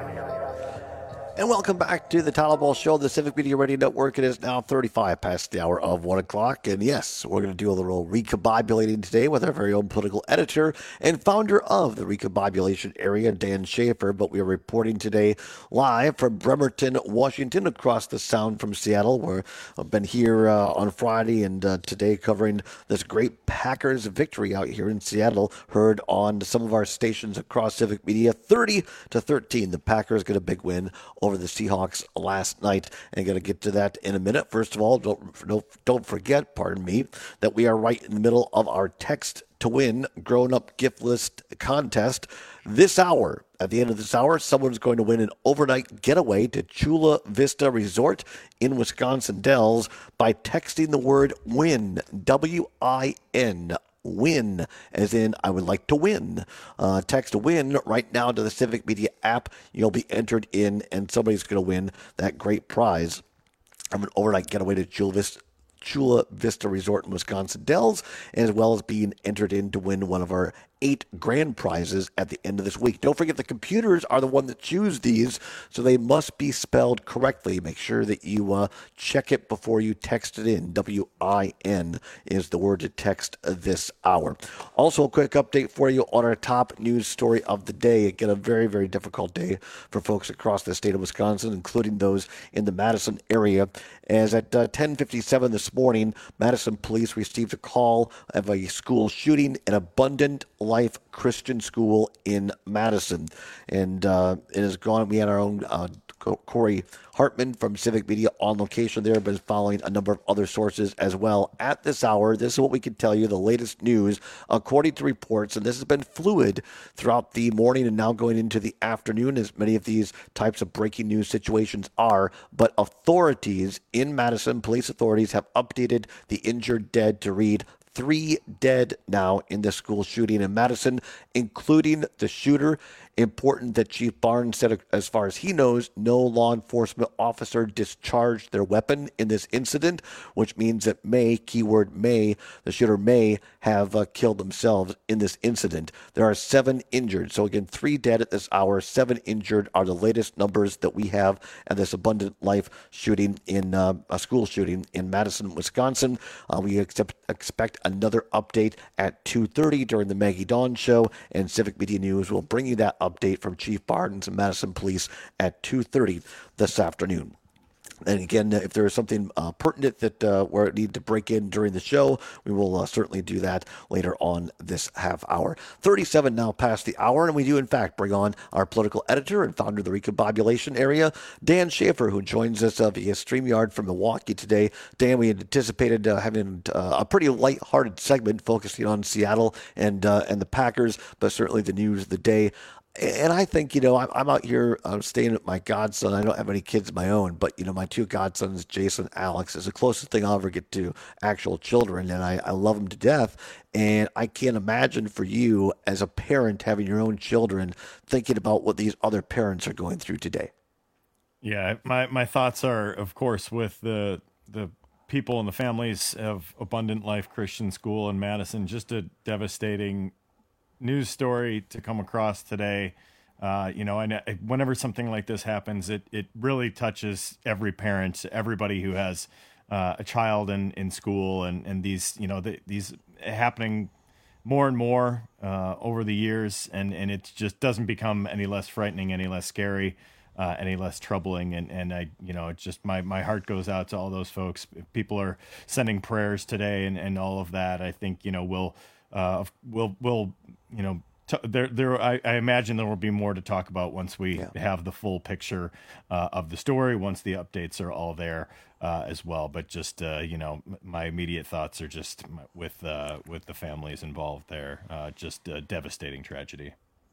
And welcome back to the Tyler Ball Show, the Civic Media Radio Network. It is now thirty-five past the hour of one o'clock. And yes, we're going to do a little recombobulating today with our very own political editor and founder of the Recombobulation Area, Dan Schaefer. But we are reporting today live from Bremerton, Washington, across the sound from Seattle, where I've been here uh, on Friday and uh, today covering this great Packers victory out here in Seattle, heard on some of our stations across Civic Media, thirty to thirteen. The Packers get a big win over the Seahawks last night, and going to get to that in a minute. First of all, don't, don't forget, pardon me, that we are right in the middle of our Text to Win grown-up gift list contest. This hour, at the end of this hour, someone's going to win an overnight getaway to Chula Vista Resort in Wisconsin Dells by texting the word WIN, W I N, win, as in I would like to win. Uh, text win right now to the Civic Media app. You'll be entered in, and somebody's going to win that great prize of an overnight getaway to Chula Vista, Chula Vista Resort in Wisconsin Dells, as well as being entered in to win one of our eight grand prizes at the end of this week. Don't forget, the computers are the one that choose these, so they must be spelled correctly. Make sure that you uh, check it before you text it in. W I N is the word to text this hour. Also, a quick update for you on our top news story of the day. Again, a very, very difficult day for folks across the state of Wisconsin, including those in the Madison area. As at uh, ten fifty-seven this morning, Madison police received a call of a school shooting, an Abundant Life Christian School in Madison. And uh, it has gone, we had our own uh, Corey Hartman from Civic Media on location there, but is following a number of other sources as well. At this hour, this is what we can tell you, the latest news, according to reports, and this has been fluid throughout the morning and now going into the afternoon, as many of these types of breaking news situations are, but authorities in Madison, police authorities, have updated the injured dead to read three dead now in the school shooting in Madison, including the shooter. Important that Chief Barnes said, as far as he knows, no law enforcement officer discharged their weapon in this incident, which means that may, keyword may, the shooter may have uh, killed themselves in this incident. There are seven injured. So again, three dead at this hour, seven injured are the latest numbers that we have at this Abundant Life shooting in uh, a school shooting in Madison, Wisconsin. Uh, we accept, expect another update at two thirty during the Maggie Dawn Show, and Civic Media News will bring you that update from Chief Barnes and Madison Police at two thirty this afternoon. And again, if there is something uh, pertinent that uh, where it need to break in during the show, we will uh, certainly do that later on this half hour. thirty-seven now past the hour, and we do in fact bring on our political editor and founder of the Recombobulation Area, Dan Schaefer, who joins us uh, via StreamYard from Milwaukee today. Dan, we had anticipated uh, having uh, a pretty lighthearted segment focusing on Seattle and uh, and the Packers, but certainly the news of the day. And I think, you know, I'm, I'm out here uh, staying with my godson. I don't have any kids of my own, but, you know, my two godsons, Jason and Alex, is the closest thing I'll ever get to actual children. And I, I love them to death. And I can't imagine for you as a parent having your own children thinking about what these other parents are going through today.
Yeah, my, my thoughts are, of course, with the the people and the families of Abundant Life Christian School in Madison. Just a devastating news story to come across today. Uh, you know, and whenever something like this happens, it, it really touches every parent, everybody who has uh, a child in, in school, and, and these, you know, the, these happening more and more uh, over the years. And, and it just doesn't become any less frightening, any less scary, uh, any less troubling. And, and I, you know, it's just my, my heart goes out to all those folks. People are sending prayers today and, and all of that. I think, you know, we'll, uh, we'll, we'll, you know, t- there, there, I, I imagine there will be more to talk about once we yeah. have the full picture uh, of the story, once the updates are all there uh, as well. But just, uh, you know, my immediate thoughts are just with, uh, with the families involved there, uh, just a devastating tragedy.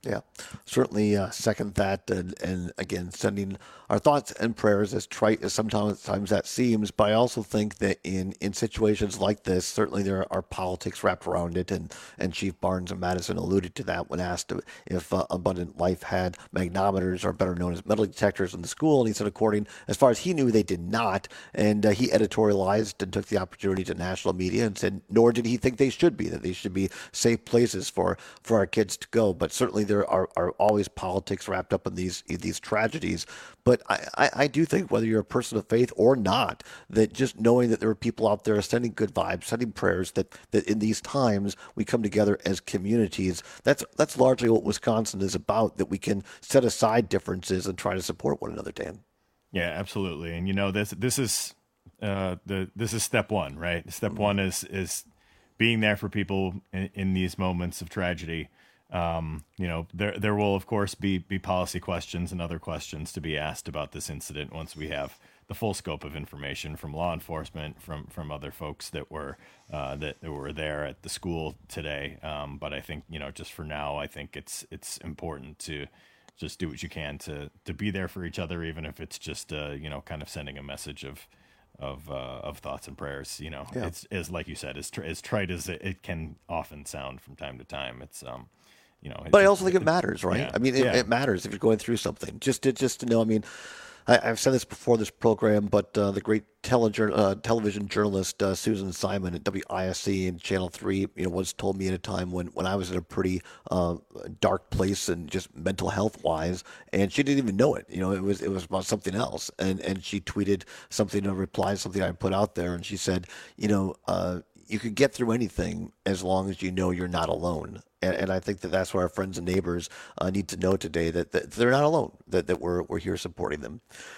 Yeah, certainly uh, second that, and, and again, sending our thoughts and prayers, as trite as sometimes times that seems, but I also think that in, in situations like this, certainly there are politics wrapped around it, and, and Chief Barnes of Madison alluded to that when asked if uh, Abundant Life had magnometers, or better known as metal detectors, in the school, and he said, according, as far as he knew, they did not, and uh, he editorialized and took the opportunity to national media and said, nor did he think they should be, that they should be safe places for, for our kids to go, but certainly there are, are always politics wrapped up in these in these tragedies. But I, I, I do think, whether you're a person of faith or not, that just knowing that there are people out there sending good vibes, sending prayers, that, that in these times we come together as communities, that's that's largely what Wisconsin is about, that we can set aside differences and try to support one another, Dan.
Yeah, absolutely. And, you know, this this is uh, the this is step one, right? Step mm-hmm. one is is being there for people in, in these moments of tragedy. Um, you know, there there will, of course, be, be policy questions and other questions to be asked about this incident once we have the full scope of information from law enforcement, from, from other folks that were uh, that, that were there at the school today. Um, but I think, you know, just for now, I think it's it's important to just do what you can to to be there for each other, even if it's just uh, you know, kind of sending a message of of uh, of thoughts and prayers. You know, yeah. it's as like you said, as tr- as trite as it, it can often sound from time to time. It's um. You know,
but I also think it matters, right?
Yeah.
I mean, it,
yeah.
it matters if you're going through something. Just to just to know. I mean, I, I've said this before this program, but uh, the great tele- uh, television journalist uh, Susan Simon at W I S C and Channel Three, you know, once told me at a time when, when I was in a pretty uh, dark place and just mental health wise, and she didn't even know it. You know, it was it was about something else, and and she tweeted something, a reply, something I put out there, and she said, you know. Uh, You can get through anything as long as you know you're not alone. And, and I think that that's what our friends and neighbors uh, need to know today, that, that they're not alone, that, that we're, we're here supporting them.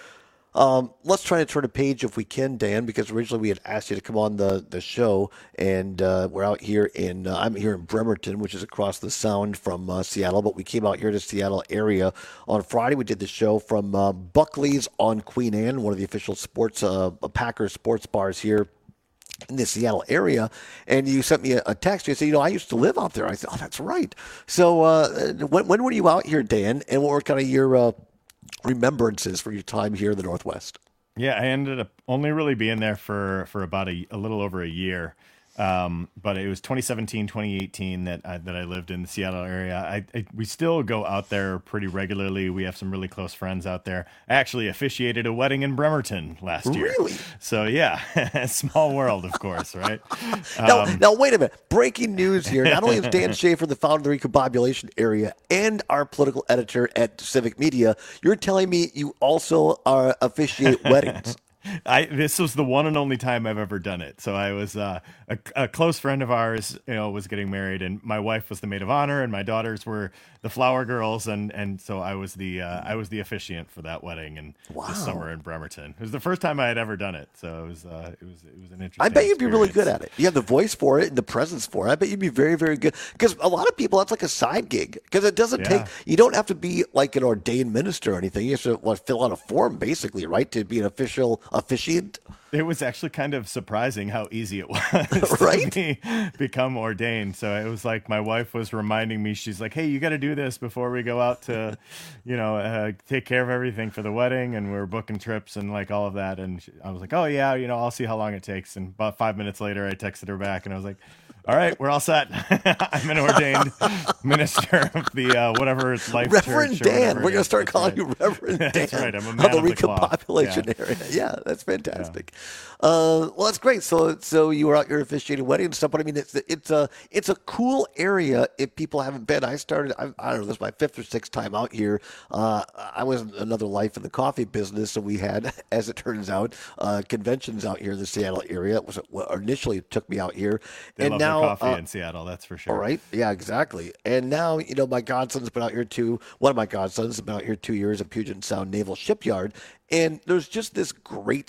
Um, let's try to turn a page if we can, Dan, because originally we had asked you to come on the, the show, and uh, we're out here in, uh, I'm here in Bremerton, which is across the Sound from uh, Seattle, but we came out here to Seattle area on Friday. We did the show from uh, Buckley's on Queen Anne, one of the official sports, uh, Packers sports bars here in the Seattle area, and you sent me a, a text. You said, you know, I used to live out there. I said, oh, that's right. So uh, when, when were you out here, Dan, and what were kind of your uh, remembrances from your time here in the Northwest?
Yeah, I ended up only really being there for, for about a, a little over a year. Um, but it was twenty seventeen, twenty eighteen that I, that I lived in the Seattle area. I, I we still go out there pretty regularly. We have some really close friends out there. I actually officiated a wedding in Bremerton last year.
Really?
So yeah, small world, of course, right?
now,
Um,
now, wait a minute. Breaking news here. Not only is Dan Schaefer the founder of the Recombobulation Area and our political editor at Civic Media, you're telling me you also are officiate weddings.
I this was the one and only time I've ever done it. So I was uh, a, a close friend of ours, you know, was getting married, and my wife was the maid of honor, and my daughters were the flower girls, and, and so I was the uh, I was the officiant for that wedding and
wow.
this summer in Bremerton. It was the first time I had ever done it, so it was uh, it was it was an interesting.
I bet you'd be really
experience.
good at it. You have the voice for it and the presence for it. I bet you'd be very, very good. Because a lot of people, that's like a side gig. Because it doesn't
Yeah.
take. You don't have to be like an ordained minister or anything. You have to what, fill out a form, basically, right, to be an official officiant.
It was actually kind of surprising how easy it was
right?
to me become ordained. So it was like my wife was reminding me, she's like, hey, you got to do this before we go out to, you know, uh, take care of everything for the wedding. And we're booking trips and like all of that. And she, I was like, oh, yeah, you know, I'll see how long it takes. And about five minutes later, I texted her back and I was like, all right, we're all set. I'm an ordained minister of the uh, whatever it's life
Reverend
church or
Dan.
whatever
We're
it
going to
is.
start
That's
calling
right.
you Reverend Dan.
That's right. I'm a
of
man
the
of the cloth.
Recombobulation
Yeah.
area. Yeah, that's fantastic. Yeah. Uh, well, that's great. So, so you were out your officiating wedding and stuff. But I mean, it's it's a it's a cool area if people haven't been. I started. I, I don't know. This is my fifth or sixth time out here. Uh, I was in another life in the coffee business, so we had, as it turns out, uh, conventions out here in the Seattle area. It was what initially took me out here,
They
and
love
now
their coffee
uh,
in Seattle, that's for sure.
all right. Yeah, exactly. And now, you know, my godson's been out here too. One of my godsons has been out here two years at Puget Sound Naval Shipyard. And there's just this great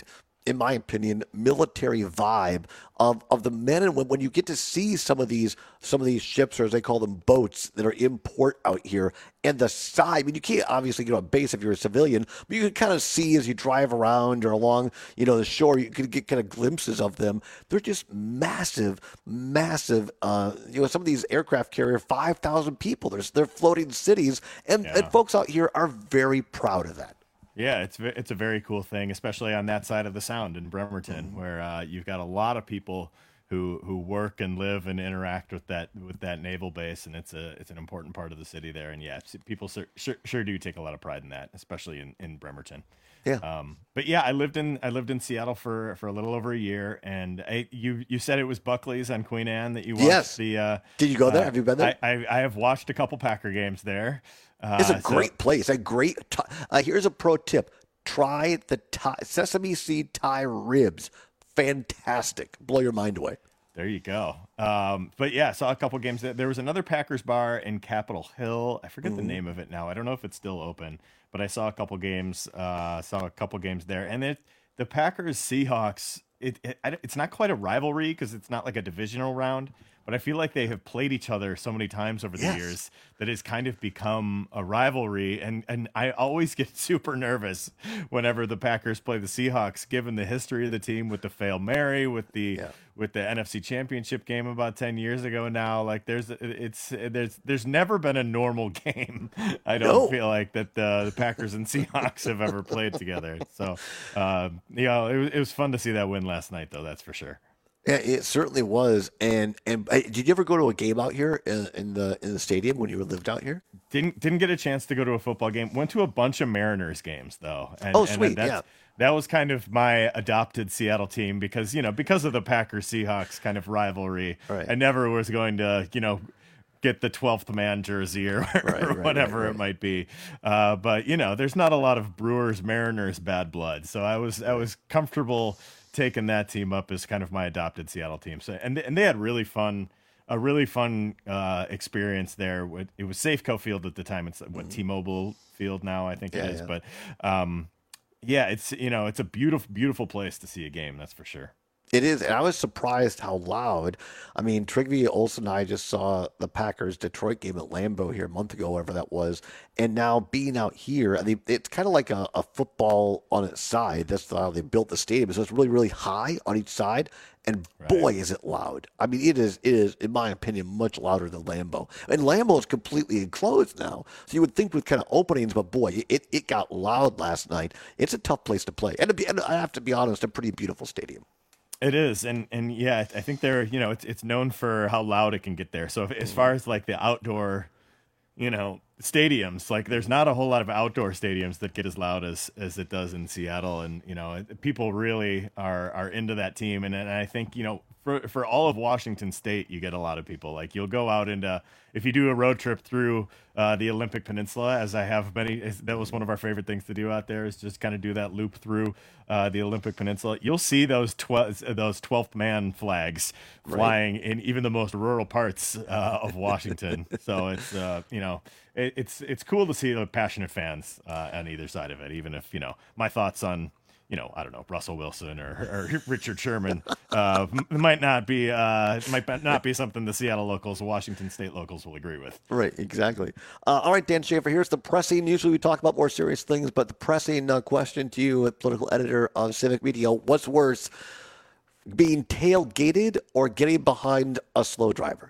in my opinion, military vibe of, of the men and women. When you get to see some of these some of these ships, or as they call them, boats that are in port out here, and the side. I mean, you can't obviously get on base if you're a civilian, but you can kind of see as you drive around or along, you know, the shore. You can get kind of glimpses of them. They're just massive, massive. Uh, you know, some of these aircraft carrier five thousand people. They're they're floating cities, and,
Yeah.
and folks out here are very proud of that.
Yeah, it's ve- it's a very cool thing, especially on that side of the Sound in Bremerton,
Mm-hmm.
where uh, you've got a lot of people who who work and live and interact with that with that naval base, and it's a it's an important part of the city there. And yeah, s- people sure sure, sure do take a lot of pride in that, especially in, in Bremerton.
Yeah.
Um, but yeah, I lived in I lived in Seattle for, for a little over a year, and I, you you said it was Buckley's on Queen Anne that you watched.
Yes.
The uh,
Did you go there?
uh,
Have you been there?
I, I I have watched a couple Packer games there. Uh,
It's a
so-
great place. A great. T- uh, here's a pro tip: try the Thai, sesame seed Thai ribs. Fantastic. Blow your mind away.
There you go. Um, but yeah, saw a couple games. There There was another Packers bar in Capitol Hill. I forget the
Mhm.
name of it now. I don't know if it's still open, but I saw a couple games. Uh, saw a couple games there, and it the Packers Seahawks. It, it I don't- it's not quite a rivalry because it's not like a divisional round, but I feel like they have played each other so many times over the
Yes.
years that it's kind of become a rivalry. And and I always get super nervous whenever the Packers play the Seahawks, given the history of the team with the Fail Mary, with the with the N F C Championship game about ten years ago now. Like there's it's there's there's never been a normal game. I don't
No.
feel like that uh, the Packers and Seahawks have ever played together. So uh, you know, it was it was fun to see that win last night, though. That's for sure.
Yeah, it certainly was. And and uh, did you ever go to a game out here in, in the in the stadium when you lived out here?
Didn't didn't get a chance to go to a football game. Went to a bunch of Mariners games though. And,
Oh,
and
sweet,
that's,
yeah.
That was kind of my adopted Seattle team because you know because of the Packers Seahawks kind of rivalry.
Right.
I never was going to you know get the twelfth man jersey or, or
right,
whatever
right,
it might be. Uh, but you know there's not a lot of Brewers Mariners bad blood, so I was I was comfortable taking that team up as kind of my adopted Seattle team. So and and they had really fun. A really fun uh, experience there. With- It was Safeco Field at the time. It's what T-Mobile Field now, I think
Yeah,
it is.
yeah.
But um, yeah, it's you know it's a beautiful, beautiful place to see a game. That's for sure.
It is, and I was surprised how loud. I mean, Trigby Olson and I just saw the Packers Detroit game at Lambeau here a month ago, whatever that was, and now being out here, I mean, it's kind of like a, a football on its side. That's how they built the stadium, so it's really, really high on each side, and boy, is it loud. I mean, it is, it is, in my opinion, much louder than Lambeau. And Lambeau is completely enclosed now, so you would think with kind of openings, but boy, it it got loud last night. It's a tough place to play, and, to be, and I have to be honest, a pretty beautiful stadium.
It is, and and yeah, I think they're you know it's it's known for how loud it can get there. So if, as far as like the outdoor, you know, stadiums, like there's not a whole lot of outdoor stadiums that get as loud as as it does in Seattle, and you know it- people really are are into that team, and, and I think you know for for all of Washington State, you get a lot of people. Like you'll go out into if you do a road trip through uh, the Olympic Peninsula, as I have many. is- That was one of our favorite things to do out there is just kind of do that loop through uh, the Olympic Peninsula. You'll see those twelve those twelfth man flags
Right.
flying in even the most rural parts uh, of Washington. So it's uh, you know it, it's it's cool to see the passionate fans uh, on either side of it. Even if you know my thoughts on you know I don't know Russell Wilson or, or Richard Sherman uh, m- might not be uh, might not be something the Seattle locals, Washington State locals will agree with.
Right, exactly. Uh, all right, Dan Schaefer, here's the pressing. Usually we talk about more serious things, but the pressing uh, question to you, political editor of Civic Media, what's worse, being tailgated or getting behind a slow driver?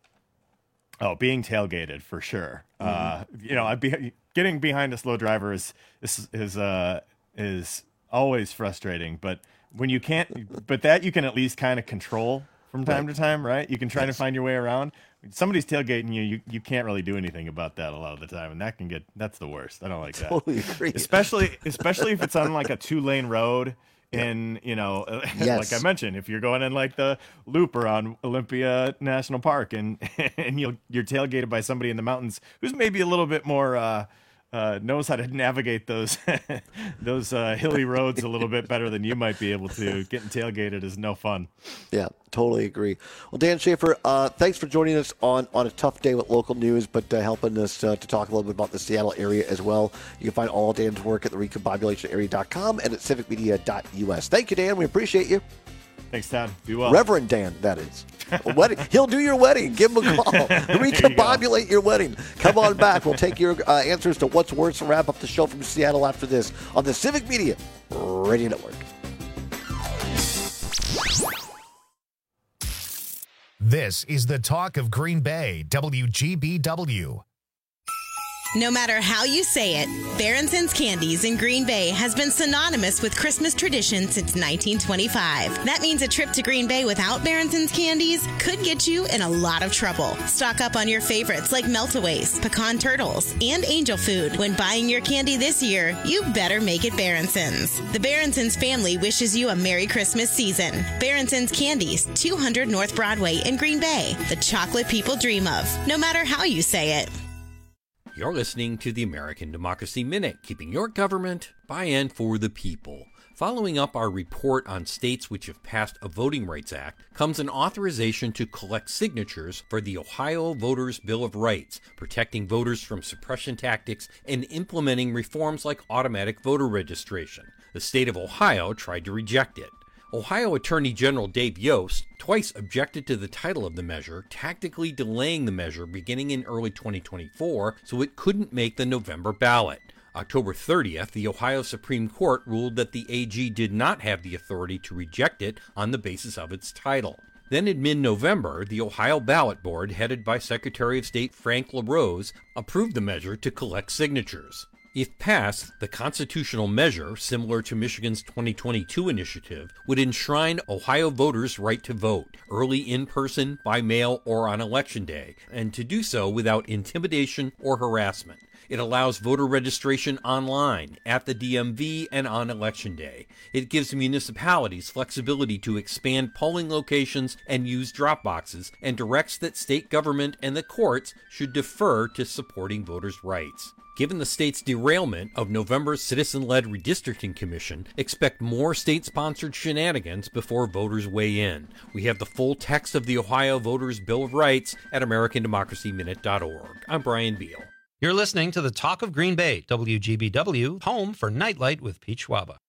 Oh, being tailgated for sure. Uh, you know, I'd be getting behind a slow driver is is is uh is always frustrating. But when you can't, but that you can at least kind of control from time
Right.
to time, right? You can try
Yes.
to find your way around. Somebody's tailgating you, you, you can't really do anything about that a lot of the time, and that can get that's the worst. I don't like that.
Totally agree.
Especially especially if it's on like a two lane road. In you know,
Yes.
like I mentioned, if you're going in like the loop around Olympia National Park, and and you'll you're tailgated by somebody in the mountains who's maybe a little bit more uh, uh, knows how to navigate those those uh, hilly roads a little bit better than you might be able to. Getting tailgated is no fun.
Yeah, totally agree. Well, Dan Schaefer, uh, thanks for joining us on, on a tough day with local news, but uh, helping us uh, to talk a little bit about the Seattle area as well. You can find all Dan's work at the recombobulation area dot com and at civic media dot u s. Thank you, Dan. We appreciate you.
Thanks, Todd. Be well.
Reverend Dan, that is. A wedding. He'll do your wedding. Give him a call. Recombobulate you your wedding. Come on back. We'll take your uh, answers to what's worse and wrap up the show from Seattle after this on the Civic Media Radio Network.
This is the talk of Green Bay, W G B W.
No matter how you say it, Berentson's Candies in Green Bay has been synonymous with Christmas tradition since nineteen twenty-five. That means a trip to Green Bay without Berentson's Candies could get you in a lot of trouble. Stock up on your favorites like Meltaways, Pecan Turtles, and Angel Food. When buying your candy this year, you better make it Berentson's. The Berentson's family wishes you a Merry Christmas season. Berentson's Candies, two hundred North Broadway in Green Bay. The chocolate people dream of, no matter how you say it.
You're listening to the American Democracy Minute, keeping your government by and for the people. Following up our report on states which have passed a Voting Rights Act comes an authorization to collect signatures for the Ohio Voters' Bill of Rights, protecting voters from suppression tactics and implementing reforms like automatic voter registration. The state of Ohio tried to reject it. Ohio Attorney General Dave Yost twice objected to the title of the measure, tactically delaying the measure beginning in early twenty twenty-four so it couldn't make the November ballot. October thirtieth, the Ohio Supreme Court ruled that the A G did not have the authority to reject it on the basis of its title. Then in mid-November, the Ohio Ballot Board, headed by Secretary of State Frank LaRose, approved the measure to collect signatures. If passed, the constitutional measure, similar to Michigan's twenty twenty-two initiative, would enshrine Ohio voters' right to vote, early in person, by mail, or on Election Day, and to do so without intimidation or harassment. It allows voter registration online, at the D M V, and on Election Day. It gives municipalities flexibility to expand polling locations and use drop boxes, and directs that state government and the courts should defer to supporting voters' rights. Given the state's derailment of November's citizen-led redistricting commission, expect more state-sponsored shenanigans before voters weigh in. We have the full text of the Ohio Voters' Bill of Rights at american democracy minute dot org. I'm Brian Beal.
You're listening to the Talk of Green Bay, W G B W, home for Nightlight with Pete Schwaba.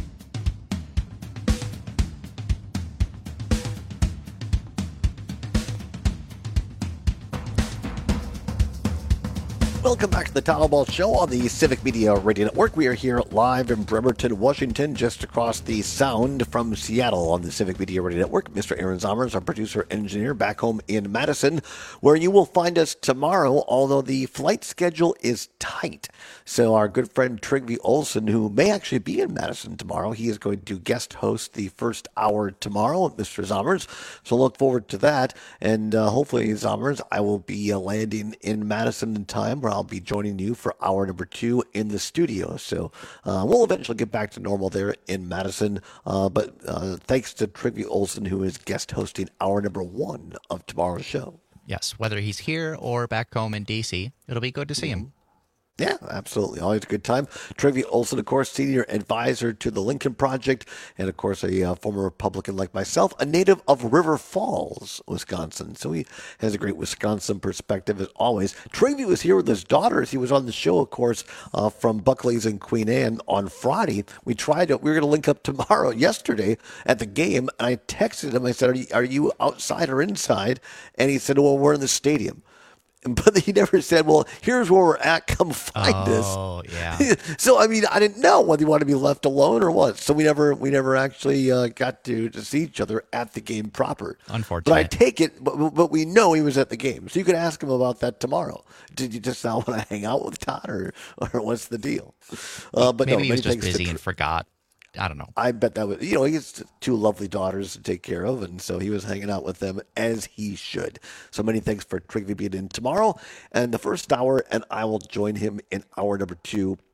Welcome back to the Town Ball Show on the Civic Media Radio Network. We are here live in Bremerton, Washington, just across the sound from Seattle on the Civic Media Radio Network. Mister Aaron Zommers, our producer engineer, back home in Madison, where you will find us tomorrow, although the flight schedule is tight. So our good friend Trygve Olsen, who may actually be in Madison tomorrow, he is going to guest host the first hour tomorrow with Mister Zommers. So look forward to that. And uh, hopefully, Zommers, I will be uh, landing in Madison in time, where I'll be joining you for hour number two in the studio. So uh, we'll eventually get back to normal there in Madison. Uh, but uh, thanks to Trygve Olsen, who is guest hosting hour number one of tomorrow's show.
Yes, whether he's here or back home in D C, it'll be good to see him.
Yeah, absolutely. Always a good time. Trygve Olsen, of course, senior advisor to the Lincoln Project, and, of course, a uh, former Republican like myself, a native of River Falls, Wisconsin. So he has a great Wisconsin perspective, as always. Trygve was here with his daughters. He was on the show, of course, uh, from Buckley's and Queen Anne on Friday. We tried to, we were going to link up tomorrow, yesterday, at the game, and I texted him. I said, are you, are you outside or inside? And he said, well, we're in the stadium. But he never said, well, here's where we're at. Come find us.
Oh, yeah.
So, I mean, I didn't know whether you want to be left alone or what. So we never we never actually uh, got to, to see each other at the game proper.
Unfortunately.
But I take it, but, but we know he was at the game. So you could ask him about that tomorrow. Did you just not want to hang out with Todd, or, or what's the deal? Uh, but
Maybe
no,
he was just busy
to,
and forgot. I don't know.
I bet that was, you know, he has two lovely daughters to take care of, and so he was hanging out with them as he should. So many thanks for Trygve being in tomorrow and the first hour, and I will join him in hour number two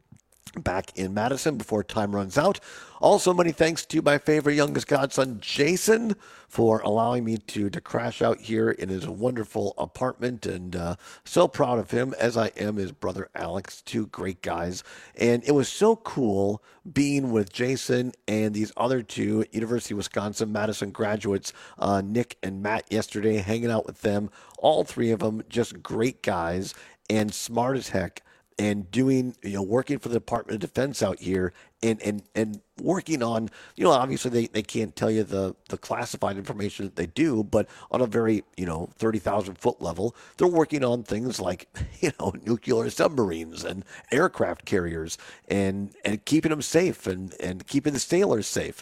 back in Madison before time runs out. Also, many thanks to my favorite youngest godson, Jason, for allowing me to, to crash out here in his wonderful apartment. And uh, so proud of him, as I am his brother, Alex. Two great guys. And it was so cool being with Jason and these other two University of Wisconsin Madison graduates, uh, Nick and Matt, yesterday, hanging out with them. All three of them, just great guys and smart as heck. And doing, you know, working for the Department of Defense out here and, and, and working on, you know, obviously they, they can't tell you the, the classified information that they do, but on a very, you know, thirty thousand foot level, they're working on things like, you know, nuclear submarines and aircraft carriers and, and keeping them safe and, and keeping the sailors safe.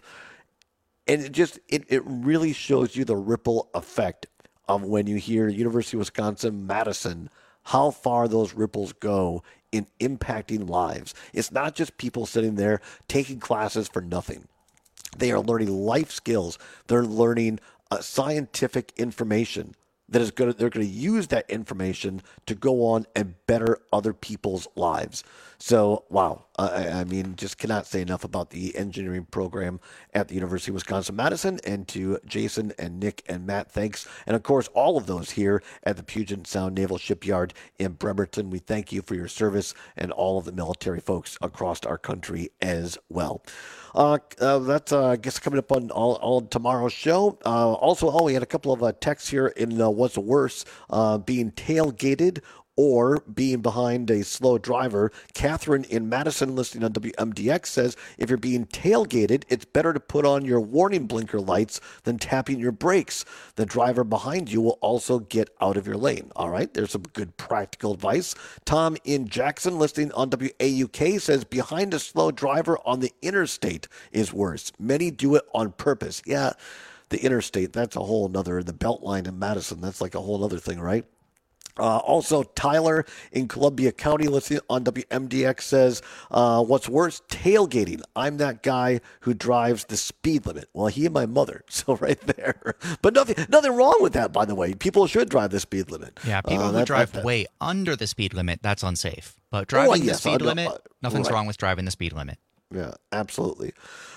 And it just, it, it really shows you the ripple effect of when you hear University of Wisconsin, Madison, how far those ripples go in impacting lives. It's not just people sitting there taking classes for nothing. They are learning life skills. They're learning uh, scientific information that is going to, they're going to use that information to go on and better other people's lives. So, wow. I, I mean, just cannot say enough about the engineering program at the University of Wisconsin-Madison. And to Jason and Nick and Matt, thanks. And, of course, all of those here at the Puget Sound Naval Shipyard in Bremerton. We thank you for your service and all of the military folks across our country as well. Uh, uh, that's, uh, I guess, coming up on all, all tomorrow's show. Uh, also, oh, we had a couple of uh, texts here in uh, What's Worse, uh, being tailgated or being behind a slow driver. Catherine in Madison, listening on W M D X, says, if you're being tailgated, it's better to put on your warning blinker lights than tapping your brakes. The driver behind you will also get out of your lane. All right, there's some good practical advice. Tom in Jackson, listening on W A U K, says, behind a slow driver on the interstate is worse. Many do it on purpose. Yeah, the interstate, that's a whole nother, the Beltline in Madison, that's like a whole other thing, right? Uh, also, Tyler in Columbia County, listening on W M D X, says, uh, what's worse, tailgating. I'm that guy who drives the speed limit. Well, he and my mother, so right there. But nothing nothing wrong with that, by the way. People should drive the speed limit.
Yeah, people
uh,
who
that,
drive
that,
way under the speed limit, that's unsafe. But driving
oh, yes,
the speed
uh,
limit,
uh,
nothing's
right.
wrong with driving the speed limit.
Yeah, absolutely.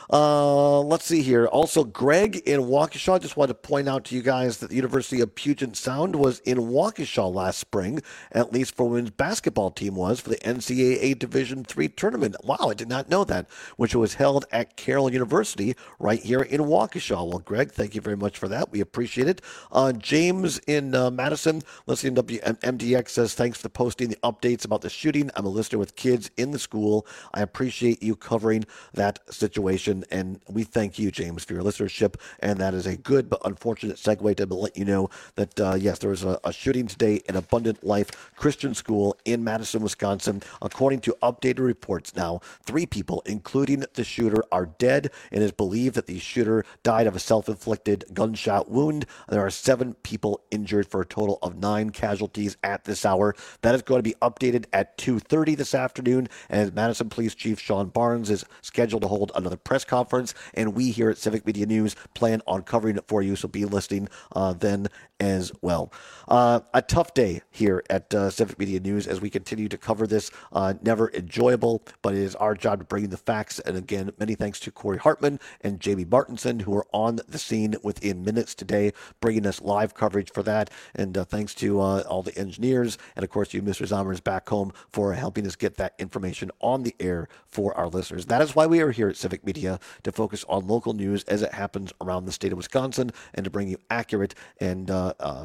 Uh, let's see here. Also, Greg in Waukesha, just wanted to point out to you guys that the University of Puget Sound was in Waukesha last spring, at least for women's basketball team was, for the N C double A Division three tournament. Wow, I did not know that, which was held at Carroll University right here in Waukesha. Well, Greg, thank you very much for that. We appreciate it. Uh, James in uh, Madison, listening to W M D X, says, thanks for posting the updates about the shooting. I'm a listener with kids in the school. I appreciate you covering that situation. And we thank you, James, for your listenership. And that is a good but unfortunate segue to let you know that, uh, yes, there was a, a shooting today in Abundant Life Christian School in Madison, Wisconsin. According to updated reports now, three people, including the shooter, are dead. It is believed that the shooter died of a self-inflicted gunshot wound. There are seven people injured for a total of nine casualties at this hour. That is going to be updated at two thirty this afternoon, as Madison Police Chief Sean Barnes is scheduled to hold another press conference, and we here at Civic Media News plan on covering it for you, so be listening uh, then as well. Uh, a tough day here at uh, Civic Media News as we continue to cover this. Uh, never enjoyable, but it is our job to bring you the facts. And again, many thanks to Corey Hartman and Jamie Martinson, who are on the scene within minutes today, bringing us live coverage for that. And uh, thanks to uh, all the engineers, and of course you, Mister Zommers, back home for helping us get that information on the air for our listeners. That is why we are here at Civic Media, to focus on local news as it happens around the state of Wisconsin, and to bring you accurate and uh, uh,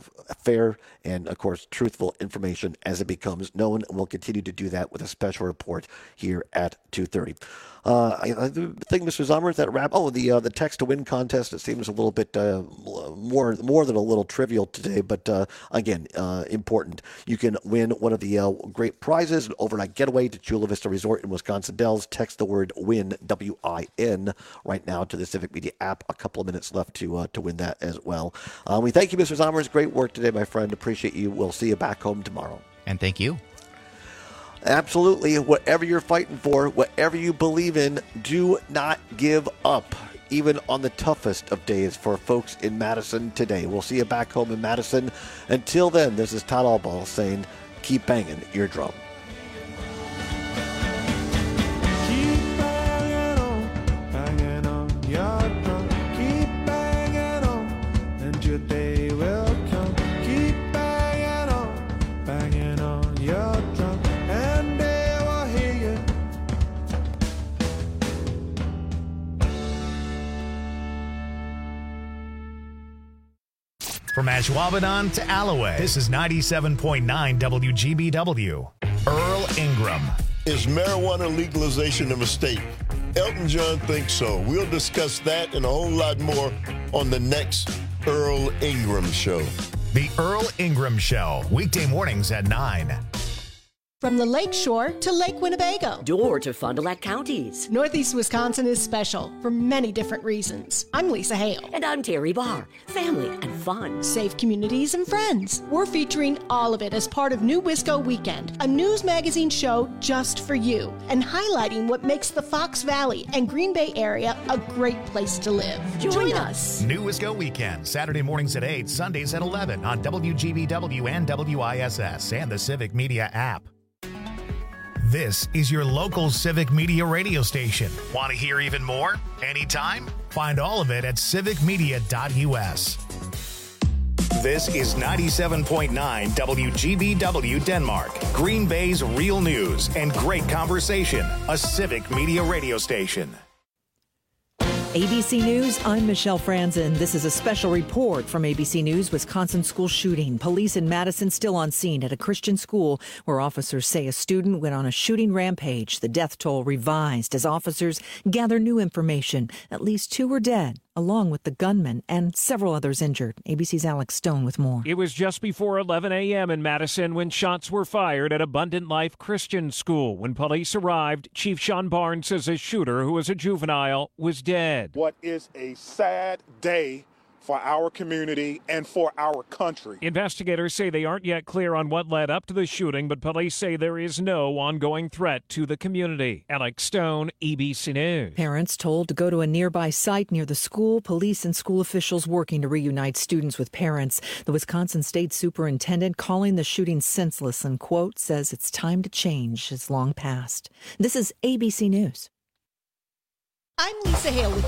fair and, of course, truthful information as it becomes known. And we'll continue to do that with a special report here at two thirty. Uh, I, I think, Mister Zommers, that wrap. Oh, the uh, the text to win contest. It seems a little bit uh, more more than a little trivial today, but uh, again, uh, important. You can win one of the uh, great prizes: an overnight getaway to Chula Vista Resort in Wisconsin Dells. Text the word "win" W I N right now to the Civic Media app. A couple of minutes left to uh, to win that as well. Uh, we thank you, Mister Zommers. Great work today, my friend. Appreciate you. We'll see you back home tomorrow.
And thank you.
Absolutely. Whatever you're fighting for, whatever you believe in, do not give up, even on the toughest of days for folks in Madison today. We'll see you back home in Madison. Until then, this is Todd Albaugh saying, keep banging your drum.
From Ashwaubenon to Alloway, this is ninety-seven point nine W G B W. Earl Ingram.
Is marijuana legalization a mistake? Elton John thinks so. We'll discuss that and a whole lot more on the next Earl Ingram Show.
The Earl Ingram Show, weekday mornings at nine.
From the Lake Shore to Lake Winnebago.
Door to Fond du Lac counties.
Northeast Wisconsin is special for many different reasons. I'm Lisa Hale.
And I'm Terry Barr. Family and fun.
Safe communities and friends. We're featuring all of it as part of New Wisco Weekend, a news magazine show just for you, and highlighting what makes the Fox Valley and Green Bay area a great place to live.
Join,
Join
us.
us.
New Wisco Weekend, Saturday mornings at eight, Sundays at eleven on W G B W and W I S S and the Civic Media app. This is your local Civic Media radio station. Want to hear even more? Anytime? Find all of it at civic media dot U S. This is ninety-seven point nine W G B W Denmark, Green Bay's real news and great conversation, a Civic Media radio station.
A B C News, I'm Michelle Franzen. This is a special report from A B C News Wisconsin school shooting. Police in Madison still on scene at a Christian school where officers say a student went on a shooting rampage. The death toll revised as officers gather new information. At least two were dead, along with the gunman and several others injured. A B C's Alex Stone with more.
It was just before eleven a.m. in Madison when shots were fired at Abundant Life Christian School. When police arrived, Chief Sean Barnes says a shooter, who was a juvenile, was dead.
What is a sad day for our community and for our country.
Investigators say they aren't yet clear on what led up to the shooting, but police say there is no ongoing threat to the community. Alex Stone, A B C News.
Parents told to go to a nearby site near the school. Police and school officials working to reunite students with parents. The Wisconsin State Superintendent calling the shooting senseless and, quote, says it's time to change. It's long past. This is A B C News.
I'm Lisa Hale with